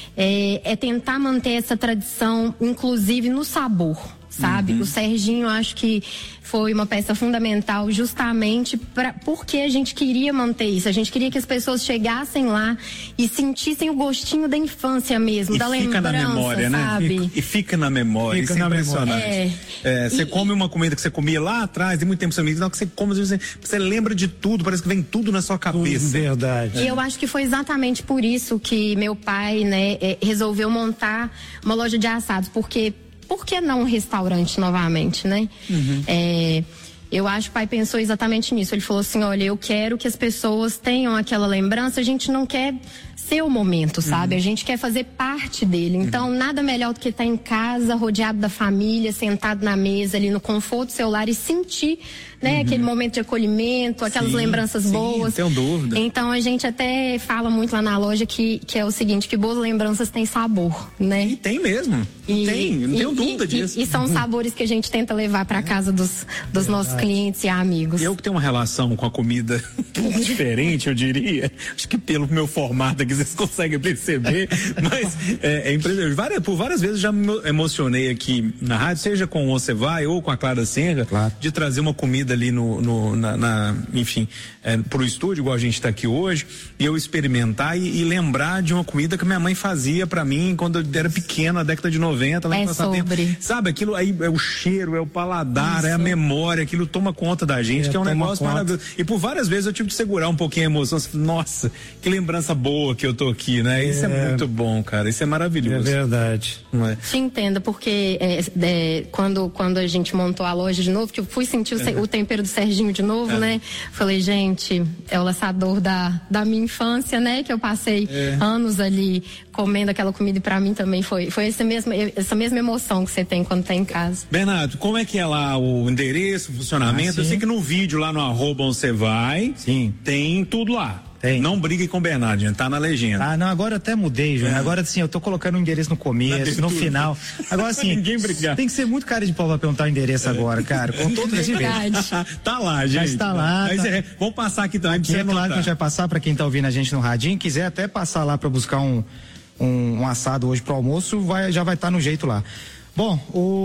[SPEAKER 8] é, é tentar manter essa tradição, inclusive no sabor, sabe? Uhum. O Serginho, acho que foi uma peça fundamental justamente pra, porque a gente queria manter isso. A gente queria que as pessoas chegassem lá e sentissem o gostinho da infância mesmo,
[SPEAKER 2] e
[SPEAKER 8] da
[SPEAKER 2] fica
[SPEAKER 8] lembrança,
[SPEAKER 2] na memória,
[SPEAKER 8] sabe?
[SPEAKER 2] Né? E, e fica na memória, fica isso é impressionante. É. É, você e, come uma comida que você comia lá atrás, tem muito tempo que você não, que você come, você, você lembra de tudo, parece que vem tudo na sua cabeça.
[SPEAKER 9] Tudo, verdade.
[SPEAKER 8] E eu acho que foi exatamente por isso que meu pai, né, resolveu montar uma loja de assados, porque por que não um restaurante novamente, né? Uhum. É, eu acho que o pai pensou exatamente nisso. Ele falou assim, olha, eu quero que as pessoas tenham aquela lembrança, a gente não quer ser o momento, sabe? Uhum. A gente quer fazer parte dele. Então, uhum. nada melhor do que estar em casa, rodeado da família, sentado na mesa, ali no conforto do celular e sentir, né? Uhum. Aquele momento de acolhimento, aquelas sim,
[SPEAKER 2] sim,
[SPEAKER 8] lembranças boas.
[SPEAKER 2] Não tenho dúvida.
[SPEAKER 8] Então, a gente até fala muito lá na loja que, que é o seguinte, que boas lembranças têm sabor, né?
[SPEAKER 2] E tem mesmo.
[SPEAKER 8] E,
[SPEAKER 2] tem, não tenho
[SPEAKER 8] e,
[SPEAKER 2] dúvida
[SPEAKER 8] e,
[SPEAKER 2] disso.
[SPEAKER 8] E, e são sabores que a gente tenta levar para casa dos, dos nossos clientes e amigos.
[SPEAKER 2] Eu que tenho uma relação com a comida diferente, eu diria. Acho que pelo meu formato aqui vocês conseguem perceber, mas é, é impressionante. Várias, por várias vezes já me emocionei aqui na rádio, seja com o Você Vai ou com a Clara Senra, claro. de trazer uma comida ali no, no na, na, enfim, é, pro estúdio, igual a gente está aqui hoje, e eu experimentar e, e lembrar de uma comida que minha mãe fazia para mim quando eu era pequena, na década de noventa, lá
[SPEAKER 8] é
[SPEAKER 2] em Passatempo.
[SPEAKER 8] Sobre.
[SPEAKER 2] Sabe, aquilo aí é o cheiro, é o paladar, Isso. é a memória, aquilo toma conta da gente, é, que é um negócio conta. maravilhoso. E por várias vezes eu tive de segurar um pouquinho a emoção, assim, nossa, que lembrança boa que eu tô aqui, né? Isso é, é muito bom, cara, isso é maravilhoso.
[SPEAKER 9] É verdade.
[SPEAKER 2] Não é?
[SPEAKER 8] Te entendo, porque é, é, quando, quando a gente montou a loja de novo, que eu fui sentir o, uhum. o tempero do Serginho de novo, uhum. né? Falei, gente, é o laçador da, da minha infância, né? Que eu passei é. anos ali comendo aquela comida, e pra mim também foi, foi esse mesmo, essa mesma emoção que você tem quando tá em casa.
[SPEAKER 2] Bernardo, como é que é lá o endereço, o funcionamento? Ah, eu sei que no vídeo lá no arroba você vai, Sim. tem tudo lá.
[SPEAKER 7] Tem.
[SPEAKER 2] Não brigue com o Bernardo, gente, tá na legenda.
[SPEAKER 7] Ah, não, agora eu até mudei, Júnior. É. Agora sim, eu tô colocando o endereço no começo, no final. Agora sim,
[SPEAKER 2] ninguém brigar.
[SPEAKER 7] Tem que ser muito cara de pau pra perguntar o endereço agora, cara. Com todo respeito.
[SPEAKER 2] Tá lá, gente.
[SPEAKER 7] Já está lá.
[SPEAKER 2] Mas,
[SPEAKER 7] tá.
[SPEAKER 2] é, vamos passar aqui também.
[SPEAKER 7] E é claro que a gente vai passar pra quem tá ouvindo a gente no radinho. Quiser até passar lá pra buscar um, um, um assado hoje pro almoço, vai, já vai estar tá no jeito lá. Bom,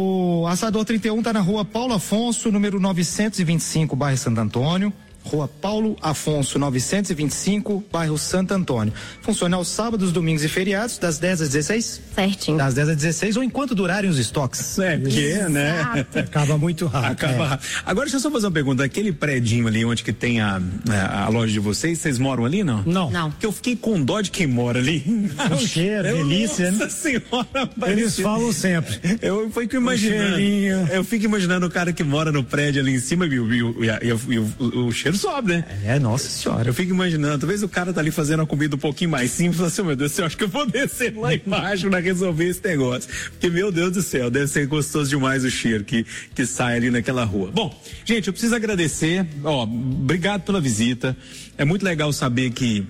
[SPEAKER 7] o Assador trinta e um tá na rua Paulo Afonso, número novecentos e vinte e cinco, bairro Santo Antônio. Rua Paulo Afonso, novecentos e vinte e cinco, bairro Santo Antônio. Funciona aos sábados, domingos e feriados, das dez às dezesseis?
[SPEAKER 8] Certinho.
[SPEAKER 7] Das dez às dezesseis, ou enquanto durarem os estoques.
[SPEAKER 2] É, porque, né?
[SPEAKER 7] Acaba muito rápido.
[SPEAKER 2] Acaba
[SPEAKER 7] é.
[SPEAKER 2] rápido. Agora, deixa eu só fazer uma pergunta. Aquele predinho ali onde que tem a, a, a loja de vocês, vocês moram ali, não?
[SPEAKER 9] Não.
[SPEAKER 8] Não.
[SPEAKER 2] Porque eu fiquei com dó de quem mora ali.
[SPEAKER 7] O cheiro,
[SPEAKER 2] Eu,
[SPEAKER 7] delícia,
[SPEAKER 2] nossa
[SPEAKER 7] né?
[SPEAKER 2] senhora,
[SPEAKER 9] Eles falam sempre.
[SPEAKER 2] Eu fico imaginando.
[SPEAKER 9] cheirinho.
[SPEAKER 2] Eu fico imaginando o cara que mora no prédio ali em cima e, o, e, o, e, a, e, o, e o, o cheiro sobe, né?
[SPEAKER 7] É, nossa senhora.
[SPEAKER 2] Eu fico imaginando, talvez o cara tá ali fazendo a comida um pouquinho mais simples, assim, meu Deus do céu, acho que eu vou descer lá embaixo pra resolver esse negócio. Porque, meu Deus do céu, deve ser gostoso demais o cheiro que, que sai ali naquela rua. Bom, gente, eu preciso agradecer, ó, obrigado pela visita. É muito legal saber que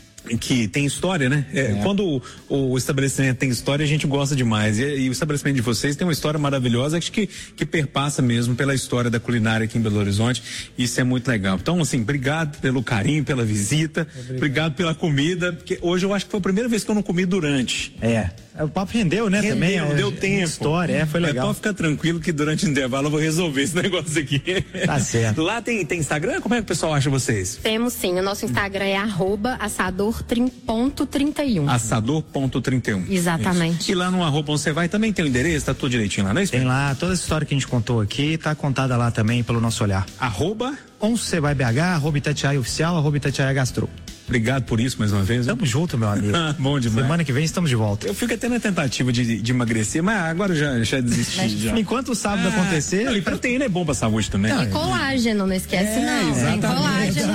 [SPEAKER 2] que tem história, né? É, é. Quando o, o estabelecimento tem história, a gente gosta demais. E, e o estabelecimento de vocês tem uma história maravilhosa, acho que, que perpassa mesmo pela história da culinária aqui em Belo Horizonte. Isso é muito legal. Então, assim, obrigado pelo carinho, pela visita, obrigado, obrigado pela comida, porque hoje eu acho que foi a primeira vez que eu não comi durante.
[SPEAKER 7] É. O papo rendeu, né?
[SPEAKER 2] Rendeu,
[SPEAKER 7] também.
[SPEAKER 2] Não
[SPEAKER 7] é,
[SPEAKER 2] deu tempo.
[SPEAKER 7] História, é, foi legal.
[SPEAKER 2] É, pode ficar tranquilo que durante o intervalo eu vou resolver esse negócio aqui.
[SPEAKER 7] Tá certo.
[SPEAKER 2] Lá tem, tem Instagram? Como é que o pessoal acha vocês?
[SPEAKER 8] Temos sim. O nosso Instagram é arroba assador ponto trinta e um.
[SPEAKER 2] Assador ponto trinta e um.
[SPEAKER 8] Exatamente.
[SPEAKER 2] Isso. E lá no arroba onde você vai também tem o endereço, tá tudo direitinho lá, não é isso?
[SPEAKER 7] Tem lá, toda essa história que a gente contou aqui tá contada lá também pelo nosso olhar.
[SPEAKER 2] Arroba?
[SPEAKER 7] Onde você vai B H, arroba Itatiaia Oficial, arroba Itatiaia Gastro.
[SPEAKER 2] Obrigado por isso mais uma vez.
[SPEAKER 7] Tamo junto, meu amigo.
[SPEAKER 2] Bom demais.
[SPEAKER 7] Semana que vem estamos de volta.
[SPEAKER 2] Eu fico até na tentativa de, de emagrecer, mas agora eu já, já desisti. Já.
[SPEAKER 7] Enquanto o sábado ah, acontecer.
[SPEAKER 2] Não, e proteína é bom pra saúde também.
[SPEAKER 8] E colágeno, não esquece
[SPEAKER 2] é,
[SPEAKER 8] não. Tem colágeno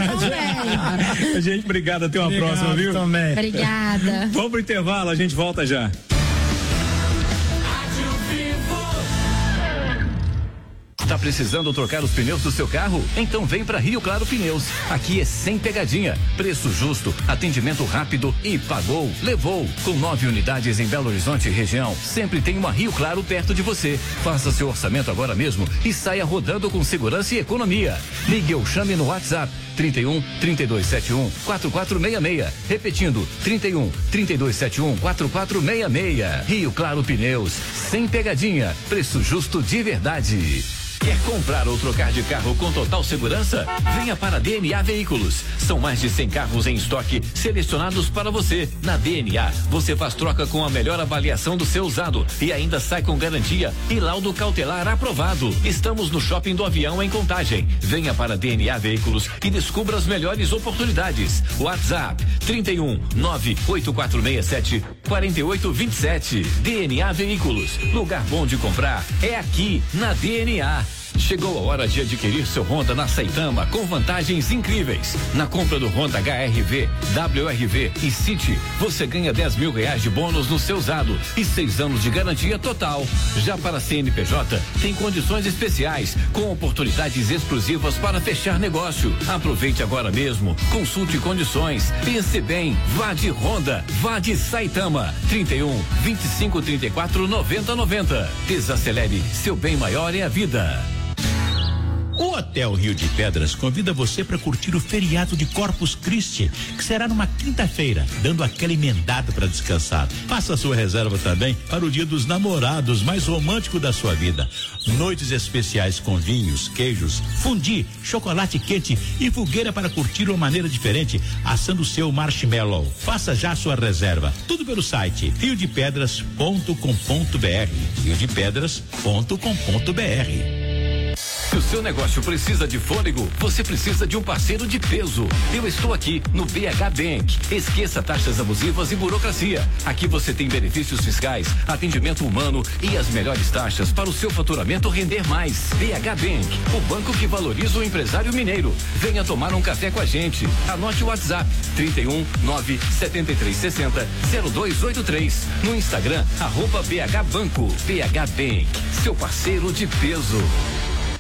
[SPEAKER 8] também.
[SPEAKER 2] Gente, obrigado. Até uma
[SPEAKER 7] obrigado,
[SPEAKER 2] próxima, viu?
[SPEAKER 7] Também.
[SPEAKER 8] Obrigada.
[SPEAKER 2] Vamos pro intervalo, a gente volta já.
[SPEAKER 4] Tá precisando trocar os pneus do seu carro? Então vem pra Rio Claro Pneus. Aqui é sem pegadinha, preço justo, atendimento rápido e pagou, levou. Com nove unidades em Belo Horizonte e região, sempre tem uma Rio Claro perto de você. Faça seu orçamento agora mesmo e saia rodando com segurança e economia. Ligue ou chame no WhatsApp trinta e um, trinta e dois setenta e um, quarenta e quatro sessenta e seis. Repetindo, trinta e um, trinta e dois setenta e um, quarenta e quatro sessenta e seis. Rio Claro Pneus, sem pegadinha, preço justo de verdade. Quer comprar ou trocar de carro com total segurança? Venha para a D N A Veículos. São mais de cem carros em estoque selecionados para você. Na D N A, você faz troca com a melhor avaliação do seu usado e ainda sai com garantia e laudo cautelar aprovado. Estamos no Shopping do Avião em Contagem. Venha para a D N A Veículos e descubra as melhores oportunidades. WhatsApp trinta e um, nove oito quatro seis sete, quatro oito dois sete. D N A Veículos. Lugar bom de comprar é aqui na D N A. Chegou a hora de adquirir seu Honda na Saitama com vantagens incríveis. Na compra do Honda H R V, W R V e City, você ganha dez mil reais de bônus no seu usado e seis anos de garantia total. Já para C N P J, tem condições especiais com oportunidades exclusivas para fechar negócio. Aproveite agora mesmo, consulte condições, pense bem, vá de Honda, vá de Saitama. trinta e um, vinte e cinco, trinta e quatro, noventa, noventa. Desacelere, seu bem maior é a vida.
[SPEAKER 10] O Hotel Rio de Pedras convida você para curtir o feriado de Corpus Christi, que será numa quinta-feira, dando aquela emendada para descansar. Faça sua reserva também para o Dia dos Namorados, mais romântico da sua vida. Noites especiais com vinhos, queijos, fundi, chocolate quente e fogueira para curtir de uma maneira diferente, assando o seu marshmallow. Faça já sua reserva. Tudo pelo site rio de pedras ponto com ponto br. rio de pedras ponto com ponto br.
[SPEAKER 4] Se o seu negócio precisa de fôlego, você precisa de um parceiro de peso. Eu estou aqui no B H Bank. Esqueça taxas abusivas e burocracia. Aqui você tem benefícios fiscais, atendimento humano e as melhores taxas para o seu faturamento render mais. B H Bank, o banco que valoriza o empresário mineiro. Venha tomar um café com a gente. Anote o WhatsApp trinta e um, nove setenta e três sessenta, zero dois oito três. No Instagram, arroba B H Banco. B H Bank, seu parceiro de peso.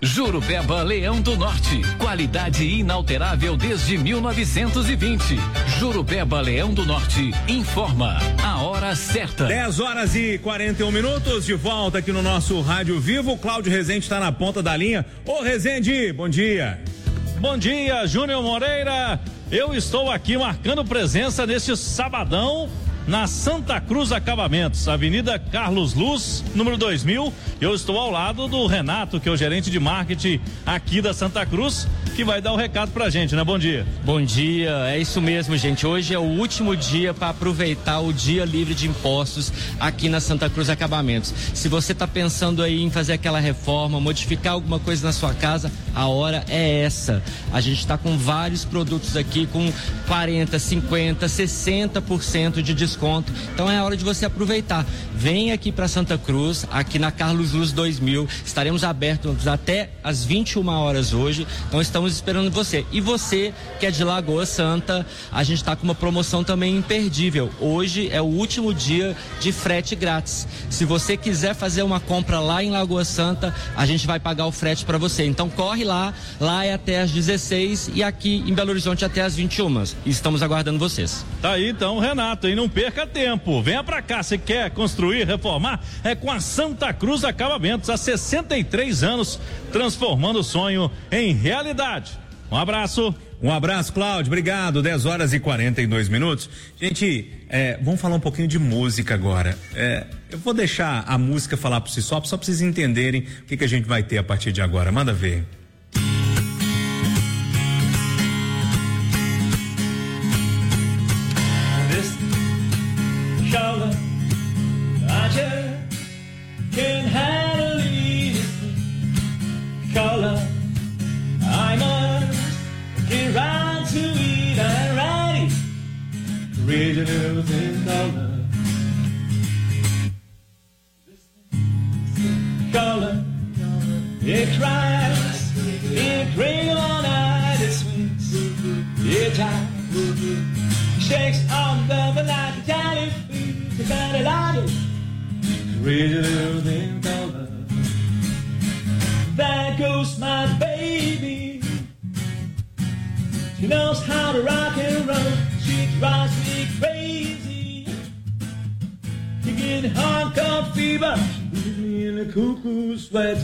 [SPEAKER 4] Jurupeba Leão do Norte, qualidade inalterável desde mil novecentos e vinte. Jurupeba Leão do Norte informa a hora certa.
[SPEAKER 2] dez horas e quarenta e um minutos, de volta aqui no nosso Rádio Vivo. O Cláudio Rezende está na ponta da linha. Ô Rezende, bom dia.
[SPEAKER 11] Bom dia, Júnior Moreira. Eu estou aqui marcando presença neste sabadão na Santa Cruz Acabamentos, Avenida Carlos Luz, número dois mil. Eu estou ao lado do Renato, que é o gerente de marketing aqui da Santa Cruz, que vai dar o recado pra gente, né? Bom dia.
[SPEAKER 12] Bom dia, é isso mesmo, gente. Hoje é o último dia para aproveitar o dia livre de impostos aqui na Santa Cruz Acabamentos. Se você está pensando aí em fazer aquela reforma, modificar alguma coisa na sua casa, a hora é essa. A gente está com vários produtos aqui com quarenta, cinquenta, sessenta por cento de desconto. Então é a hora de você aproveitar. Vem aqui para Santa Cruz, aqui na Carlos Luz dois mil. Estaremos abertos até às vinte e uma horas hoje. Então estamos esperando você. E você que é de Lagoa Santa, a gente está com uma promoção também imperdível. Hoje é o último dia de frete grátis. Se você quiser fazer uma compra lá em Lagoa Santa, a gente vai pagar o frete para você. Então corre lá, lá é até às dezesseis e aqui em Belo Horizonte até às vinte e uma. E estamos aguardando vocês.
[SPEAKER 11] Tá aí então, Renato, e não perca tempo. Venha pra cá, se quer construir, reformar, é com a Santa Cruz Acabamentos, há sessenta e três anos, transformando o sonho em realidade. Um abraço.
[SPEAKER 2] Um abraço, Cláudio, obrigado. dez horas e quarenta e dois minutos. Gente, é, vamos falar um pouquinho de música agora. É, eu vou deixar a música falar por si só, só pra vocês entenderem o que, que a gente vai ter a partir de agora. Manda ver.
[SPEAKER 13] Can handle it, color. I must get right to it and write it. Originals in color. Color. It cries. It brings on night. It swings. It jives. Shakes on the night. It jives. It's got a lot of original in color. There goes my baby. She knows how to rock and roll. She drives me crazy. You get hardcore fever. She leaves me in a cuckoo sweat.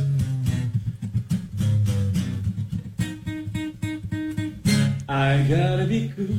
[SPEAKER 13] I gotta be cool.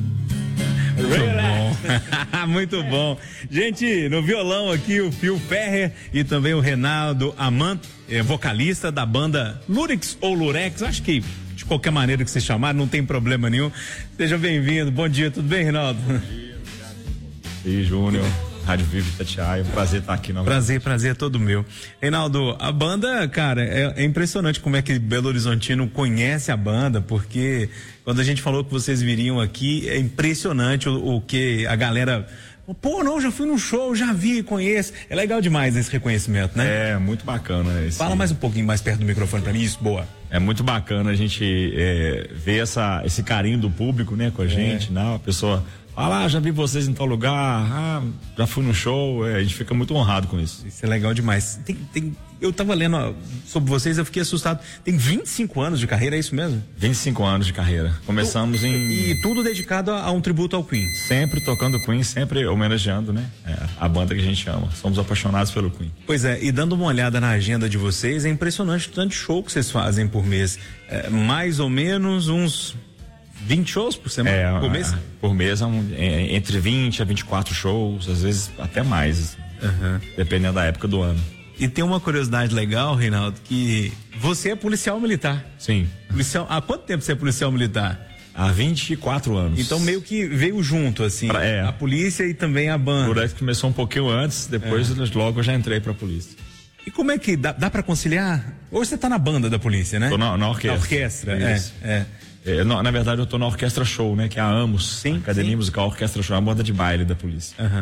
[SPEAKER 2] Muito bom. Muito bom. Gente, no violão aqui o Phil Ferrer e também o Reinaldo Amant, é, vocalista da banda Lurex ou Lurex, acho que de qualquer maneira que você chamar, não tem problema nenhum. Seja bem-vindo. Bom dia, tudo bem, Reinaldo? Bom dia,
[SPEAKER 14] e Júnior, Rádio Vivo Itatiaia, um prazer estar aqui novamente.
[SPEAKER 2] Prazer, prazer é todo meu. Reinaldo, a banda, cara, é, é impressionante como é que Belo Horizontino conhece a banda, porque quando a gente falou que vocês viriam aqui, é impressionante o, o que a galera... Pô, não, já fui num show, já vi, conheço. É legal demais esse reconhecimento, né?
[SPEAKER 14] É, muito bacana. Esse...
[SPEAKER 2] Fala mais um pouquinho mais perto do microfone pra mim, isso, boa.
[SPEAKER 14] É muito bacana a gente é, ver essa, esse carinho do público, né, com a gente, é. Né? A pessoa fala, ah, já vi vocês em tal lugar, ah, já fui no show, é, a gente fica muito honrado com isso.
[SPEAKER 2] Isso é legal demais. Tem, tem, eu tava lendo ó, sobre vocês, eu fiquei assustado. Tem vinte e cinco anos de carreira, é isso mesmo?
[SPEAKER 14] vinte e cinco anos de carreira. Começamos tu, em...
[SPEAKER 2] E tudo dedicado a, a um tributo ao Queen.
[SPEAKER 14] Sempre tocando Queen, sempre homenageando, né? É, a banda que a gente ama. Somos apaixonados pelo Queen.
[SPEAKER 2] Pois é, e dando uma olhada na agenda de vocês, é impressionante o tanto de show que vocês fazem por mês. É, mais ou menos uns vinte shows por semana,
[SPEAKER 14] é,
[SPEAKER 2] por mês?
[SPEAKER 14] Por mês, um, é, entre vinte a vinte e quatro shows, às vezes até mais,
[SPEAKER 2] uhum.
[SPEAKER 14] Dependendo da época do ano.
[SPEAKER 2] E tem uma curiosidade legal, Reinaldo, que você é policial militar.
[SPEAKER 14] Sim.
[SPEAKER 2] Policial, há quanto tempo você é policial militar?
[SPEAKER 14] Há vinte e quatro anos.
[SPEAKER 2] Então meio que veio junto, assim, pra, é. A polícia e também a banda.
[SPEAKER 14] O Lurex começou um pouquinho antes, depois é. Logo eu já entrei pra polícia.
[SPEAKER 2] E como é que dá, dá pra conciliar? Hoje você tá na banda da polícia, né?
[SPEAKER 14] Tô na, na orquestra.
[SPEAKER 2] Na orquestra, é, é.
[SPEAKER 14] É, na, na verdade eu tô na Orquestra Show, né? Que é a AMOS, sim, Academia sim. Musical Orquestra Show, a banda de baile da polícia.
[SPEAKER 2] Uhum.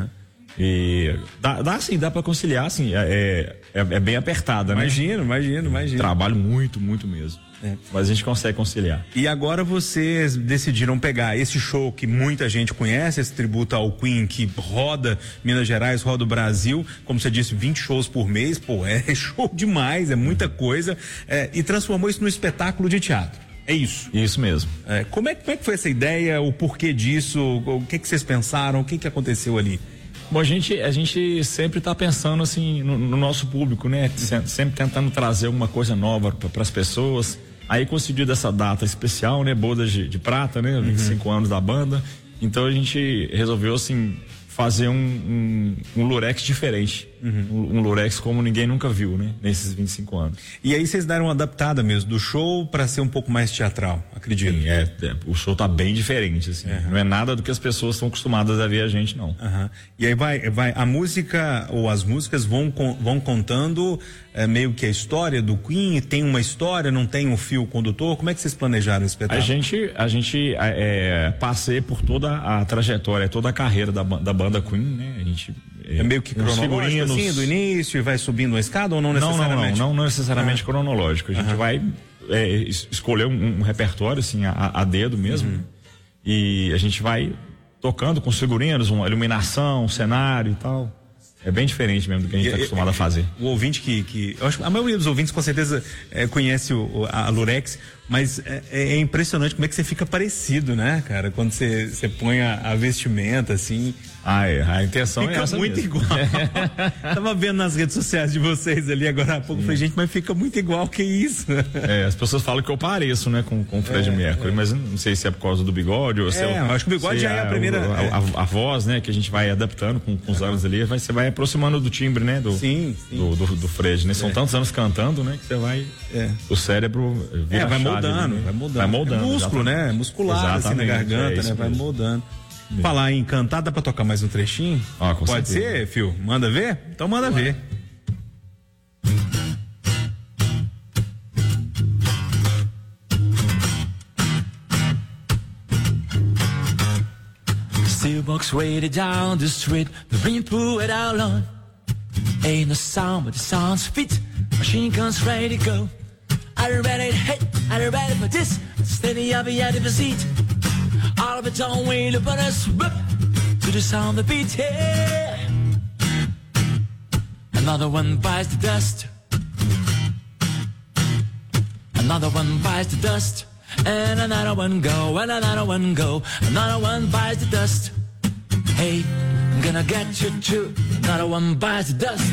[SPEAKER 14] E dá, dá assim, dá pra conciliar, assim, é, é, é bem apertada, né?
[SPEAKER 2] Imagino, imagino, imagino.
[SPEAKER 14] Trabalho muito, muito mesmo. É. Mas a gente consegue conciliar.
[SPEAKER 2] E agora vocês decidiram pegar esse show que muita gente conhece, esse tributo ao Queen que roda Minas Gerais, roda o Brasil, como você disse, vinte shows por mês, pô, é show demais, é muita coisa, é, e transformou isso num espetáculo de teatro. É isso?
[SPEAKER 14] Isso mesmo.
[SPEAKER 2] É, como, é, como é que foi essa ideia, o porquê disso, o que que vocês pensaram, o que que aconteceu ali?
[SPEAKER 14] Bom, a gente, a gente sempre está pensando assim no, no nosso público, né? Sempre, sempre tentando trazer alguma coisa nova para as pessoas. Aí coincidiu dessa data especial, né? Bodas de, de Prata, né? vinte e cinco uhum. anos da banda. Então a gente resolveu, assim, fazer um, um, um lurex diferente. Uhum. Um, um lurex como ninguém nunca viu, né? Nesses vinte e cinco anos.
[SPEAKER 2] E aí vocês deram uma adaptada mesmo do show para ser um pouco mais teatral, acredito.
[SPEAKER 14] Sim, é, é, o show tá bem diferente, assim. Uhum. Não é nada do que as pessoas estão acostumadas a ver a gente, não.
[SPEAKER 2] Uhum. E aí vai, vai, a música ou as músicas vão, vão contando é, meio que a história do Queen, tem uma história, não tem um fio condutor, como é que vocês planejaram o espetáculo?
[SPEAKER 14] A gente, a gente é, passei por toda a trajetória, toda a carreira da, da banda Queen, né? A gente
[SPEAKER 2] é meio que cronológico, assim, do início e vai subindo uma escada ou não necessariamente?
[SPEAKER 14] Não, não, não, não necessariamente ah. cronológico. A gente uhum. vai é, escolher um, um repertório, assim, a, a dedo mesmo. Uhum. E a gente vai tocando com os figurinos, uma iluminação, um cenário e tal. É bem diferente mesmo do que a gente está acostumado
[SPEAKER 2] é,
[SPEAKER 14] a fazer.
[SPEAKER 2] O ouvinte que, que eu acho que a maioria dos ouvintes com certeza é, conhece o, a Lurex, mas é, é impressionante como é que você fica parecido, né, cara? Quando você, você põe a, a vestimenta assim.
[SPEAKER 14] Ah, é, a intenção
[SPEAKER 2] fica
[SPEAKER 14] é essa
[SPEAKER 2] muito
[SPEAKER 14] mesmo.
[SPEAKER 2] igual. Tava vendo nas redes sociais de vocês ali agora há pouco, falei, gente, mas fica muito igual, que isso?
[SPEAKER 14] É, as pessoas falam que eu pareço, né, com, com o Fred é, Mercury, é. mas não sei se é por causa do bigode ou é, se é.
[SPEAKER 2] Eu acho que o bigode já é a primeira.
[SPEAKER 14] A, a, a voz, né, que a gente vai adaptando com, com os anos ali, vai, você vai aproximando do timbre, né, do,
[SPEAKER 2] sim, sim.
[SPEAKER 14] do, do, do Fred, né? São
[SPEAKER 2] é.
[SPEAKER 14] tantos anos cantando, né, que você vai. É. O cérebro vira
[SPEAKER 2] é, vai
[SPEAKER 14] chave,
[SPEAKER 2] moldando,
[SPEAKER 14] né?
[SPEAKER 2] vai moldando.
[SPEAKER 14] Vai moldando.
[SPEAKER 2] É músculo,
[SPEAKER 14] exatamente.
[SPEAKER 2] né? Muscular, assim, na garganta, é né? Vai mesmo. moldando. Mesmo. Falar em cantar, dá pra tocar mais um trechinho?
[SPEAKER 14] Ah, com
[SPEAKER 2] Pode
[SPEAKER 14] certeza.
[SPEAKER 2] ser, Fio? Manda ver? Então manda Ué. ver.
[SPEAKER 13] Still walks way down the street, the rain pour it out on. Ain't no sound but the sound's feet. Machine guns ready to go. Are you ready to hit? Are you ready for this? Steady, I'll be out of the seat. All of it don't wait up on us. Whip to the sound of the beat. Yeah. Another one bites the dust. Another one bites the dust. And another one go, and another one go. Another one bites the dust. Hey, I'm gonna get you too. Another one bites the dust.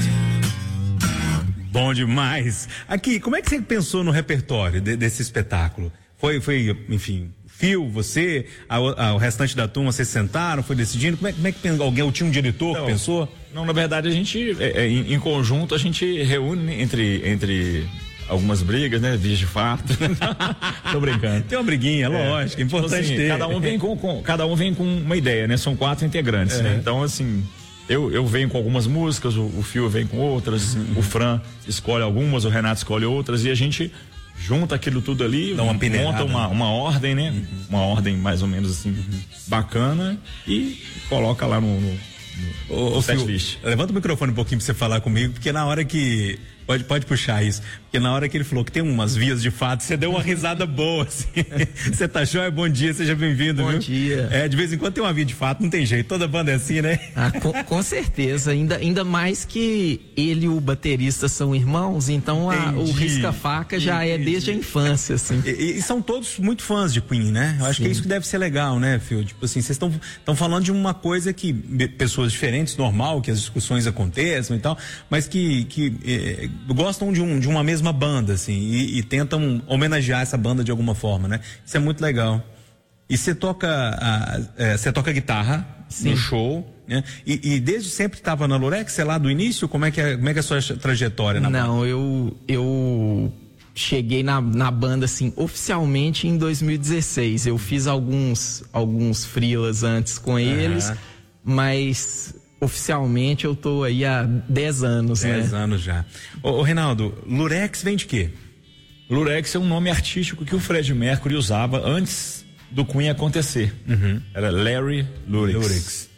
[SPEAKER 2] Bom demais. Aqui, como é que você pensou no repertório de, desse espetáculo? Foi, foi, enfim, Fio, você, a, a, o restante da turma, vocês sentaram, foi decidindo? Como é, como é que pensou? Alguém, ou tinha um diretor não, que pensou?
[SPEAKER 14] Não, na verdade a gente, é, é, em, em conjunto, a gente reúne entre, entre algumas brigas, né? Dias de fato. Tô brincando.
[SPEAKER 2] Tem uma briguinha, lógico, é importante
[SPEAKER 14] assim,
[SPEAKER 2] ter.
[SPEAKER 14] Cada um vem com, com, cada um vem com uma ideia, né? São quatro integrantes, é. né? Então, assim, eu, eu venho com algumas músicas, o, o Fio vem com outras, uhum. o Fran escolhe algumas, o Renato escolhe outras, e a gente junta aquilo tudo ali,
[SPEAKER 2] dá uma
[SPEAKER 14] monta uma, uma ordem, né? Uhum. Uma ordem mais ou menos assim, uhum. bacana, e coloca lá no, no, no
[SPEAKER 2] ô, ô, set list. Levanta o microfone um pouquinho pra você falar comigo, porque na hora que Pode, pode puxar isso. Porque na hora que ele falou que tem umas vias de fato, você deu uma risada boa, assim. Você tá joia? Bom dia, seja bem-vindo,
[SPEAKER 15] Bom
[SPEAKER 2] viu?
[SPEAKER 15] dia.
[SPEAKER 2] É, de vez em quando tem uma via de fato, não tem jeito. Toda banda é assim, né?
[SPEAKER 15] Ah, com, com certeza. Ainda, ainda mais que ele e o baterista são irmãos, então a, o risca-faca já é desde a infância, assim.
[SPEAKER 2] E, e são todos muito fãs de Queen, né? Eu acho Sim. que é isso que deve ser legal, né, Phil? Tipo assim, vocês estão estão falando de uma coisa que pessoas diferentes, normal, que as discussões aconteçam e tal, mas que, que eh, gostam de, um, de uma mesma banda, assim, e, e tentam homenagear essa banda de alguma forma, né? Isso é muito legal. E você toca, você toca guitarra Sim. no show, né? E, e desde sempre estava na Lurex, você é lá do início? Como é que é, como é, que é a sua trajetória na
[SPEAKER 15] Não,
[SPEAKER 2] banda?
[SPEAKER 15] eu eu cheguei na, na banda assim oficialmente em dois mil e dezesseis. Eu fiz alguns alguns freelas antes com eles, uhum. mas oficialmente eu tô aí há dez anos, né?
[SPEAKER 2] dez anos já. Ô, ô Reinaldo, Lurex vem de quê?
[SPEAKER 14] Lurex é um nome artístico que o Fred Mercury usava antes do Queen acontecer. Uhum. Era Larry Lurex. Lurex.